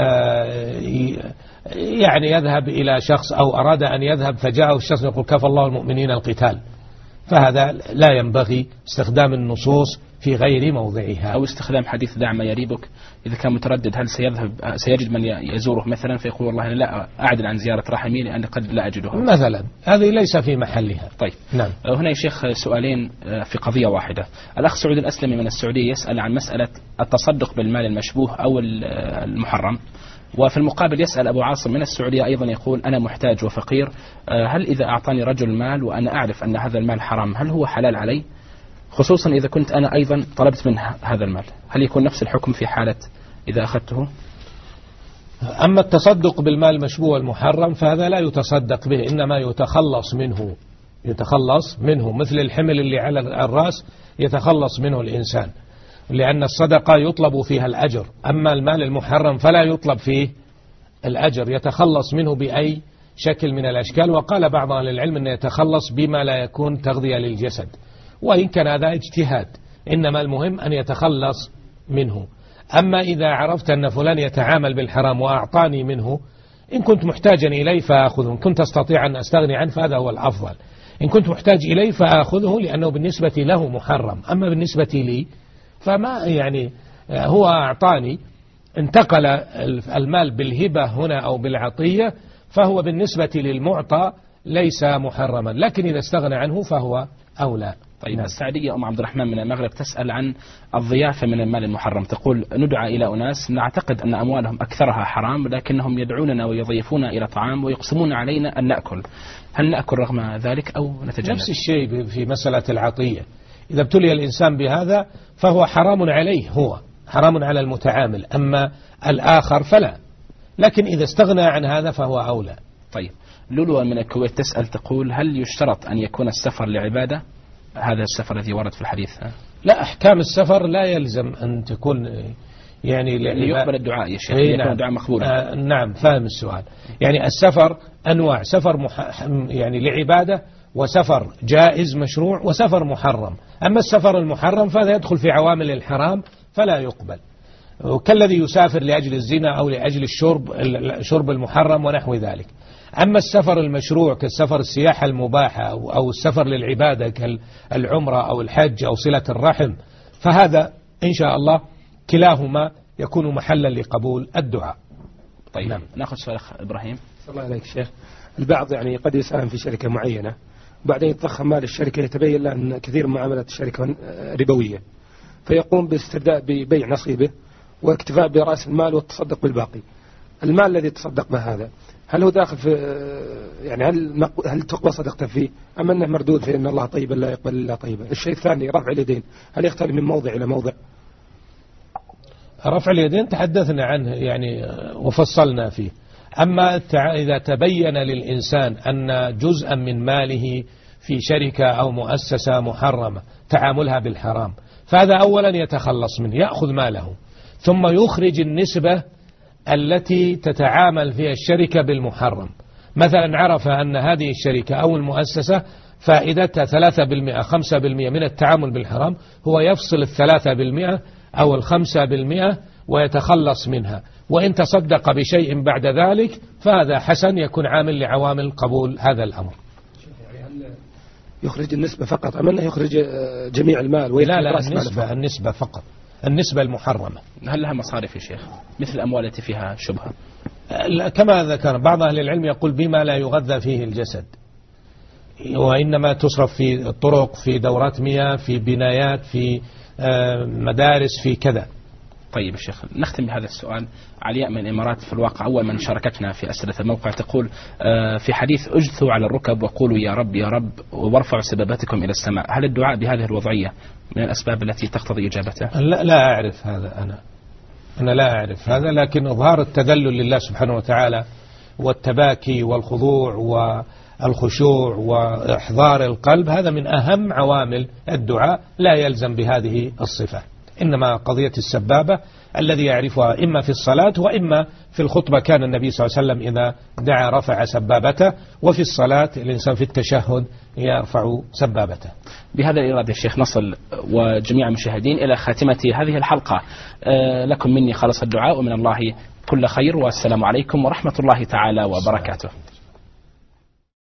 يعني يذهب إلى شخص أو أراد أن يذهب فجاءه الشخص يقول كفى الله المؤمنين القتال، فهذا لا ينبغي استخدام النصوص في غير موضعها. أو استخدام حديث دع ما يريبك، إذا كان متردد هل سيذهب سيجد من يزوره مثلا فيقول والله أنا لا أعدل عن زيارة رحمي لأني قد لا أجدها مثلا، هذه ليس في محلها. طيب نعم. هنا يا شيخ سؤالين في قضية واحدة. الأخ سعود الأسلمي من السعودية يسأل عن مسألة التصدق بالمال المشبوه أو المحرم، وفي المقابل يسأل أبو عاصم من السعودية أيضا يقول أنا محتاج وفقير، هل إذا أعطاني رجل مال وأنا أعرف أن هذا المال حرام هل هو حلال علي، خصوصا إذا كنت أنا أيضا طلبت منه هذا المال، هل يكون نفس الحكم في حالة إذا أخذته؟ أما التصدق بالمال المشبوه المحرم فهذا لا يتصدق به، إنما يتخلص منه، يتخلص منه مثل الحمل اللي على الرأس يتخلص منه الإنسان، لأن الصدقة يطلب فيها الأجر، أما المال المحرم فلا يطلب فيه الأجر، يتخلص منه بأي شكل من الأشكال. وقال بعض أهل العلم أن يتخلص بما لا يكون تغذية للجسد، وإن كان هذا اجتهاد، إنما المهم أن يتخلص منه. أما إذا عرفت أن فلان يتعامل بالحرام وأعطاني منه، إن كنت محتاجا إليه فأخذه، إن كنت أستطيع أن أستغني عنه فهذا هو الأفضل، إن كنت محتاج إليه فأخذه لأنه بالنسبة له محرم. أما بالنسبة لي فما يعني هو أعطاني، انتقل المال بالهبة هنا أو بالعطية فهو بالنسبة للمعطى ليس محرما، لكن إذا استغنى عنه فهو أولى. طيب نعم. السعدية أم عبد الرحمن من المغرب تسأل عن الضيافة من المال المحرم، تقول ندعى إلى أناس نعتقد أن أموالهم أكثرها حرام لكنهم يدعوننا ويضيفونا إلى طعام ويقسمون علينا أن نأكل، هل نأكل رغم ذلك أو نتجنب؟ نفس الشيء في مسألة العطية، إذا ابتلي الإنسان بهذا فهو حرام عليه، هو حرام على المتعامل، أما الآخر فلا، لكن إذا استغنى عن هذا فهو أولى. طيب لولو من الكويت تسأل تقول هل يشترط أن يكون السفر لعبادة، هذا السفر الذي ورد في الحديث؟ لا، أحكام السفر لا يلزم أن تكون يعني ليقبل الدعاء يا شيخ، يكون نعم. الدعاء مقبولا. آه نعم فاهم السؤال. يعني السفر أنواع، سفر مح... يعني لعبادة، وسفر جائز مشروع، وسفر محرم. أما السفر المحرم فهذا يدخل في عوامل الحرام فلا يقبل، كالذي يسافر لأجل الزنا أو لأجل الشرب شرب المحرم ونحو ذلك. أما السفر المشروع كالسفر السياحة المباحة أو السفر للعبادة كالعمرة أو الحج أو صلة الرحم، فهذا إن شاء الله كلاهما يكون محلا لقبول الدعاء. طيب نعم. نأخذ سؤال أخ إبراهيم. صلى الله عليك شيخ. البعض يعني قد يساهم في شركة معينة وبعدين يتضخم مال الشركة يتبين له أن كثير من معاملات الشركة ربوية، فيقوم باسترداء ببيع نصيبه واكتفاء برأس المال والتصدق بالباقي. المال الذي تصدق به هذا هل هو داخل في يعني هل هل تقبل صدقته فيه أم أنه مردود في أن الله طيبا لا يقبل إلا طيبا؟ الشيء الثاني رفع اليدين، هل يختلف من موضع إلى موضع؟ رفع اليدين تحدثنا عنه يعني وفصلنا فيه. أما إذا تبين للإنسان أن جزءا من ماله في شركة أو مؤسسة محرمة تعاملها بالحرام، فهذا أولا يتخلص منه، يأخذ ماله ثم يخرج النسبة التي تتعامل فيها الشركة بالمحرم. مثلا عرف أن هذه الشركة أو المؤسسة فائدتها ثلاثة بالمئة خمسة بالمئة من التعامل بالحرام، هو يفصل الثلاثة بالمئة أو الخمسة بالمئة ويتخلص منها، وإن تصدق بشيء بعد ذلك فهذا حسن، يكون عامل لعوامل قبول هذا الأمر. يخرج النسبة فقط أم أنه يخرج جميع المال؟ لا لا النسبة, النسبة فقط، النسبة المحرمة. هل لها مصارف يا شيخ مثل الأموال التي فيها شبهة؟ كما ذكر بعض أهل العلم يقول بما لا يغذى فيه الجسد، وإنما تصرف في الطرق، في دورات مياه، في بنايات، في مدارس، في كذا. طيب يا شيخ نختم بهذا السؤال. علياء من الإمارات في الواقع أول من شاركتنا في أسئلة الموقع تقول في حديث اجثوا على الركب وقولوا يا رب يا رب وارفعوا سباباتكم إلى السماء، هل الدعاء بهذه الوضعية من الأسباب التي تقتضي إجابته؟ لا, لا أعرف هذا، أنا أنا لا أعرف هذا، لكن إظهار التذلل لله سبحانه وتعالى والتباكي والخضوع والخشوع وإحضار القلب هذا من أهم عوامل الدعاء، لا يلزم بهذه الصفة. إنما قضية السبابة الذي يعرفها إما في الصلاة وإما في الخطبة، كان النبي صلى الله عليه وسلم إذا دعا رفع سبابته، وفي الصلاة الإنسان في التشهد يرفع سبابته. بهذا الإرادة يا شيخ نصل وجميع المشاهدين إلى خاتمة هذه الحلقة. لكم مني خالص الدعاء ومن الله كل خير، والسلام عليكم ورحمة الله تعالى وبركاته.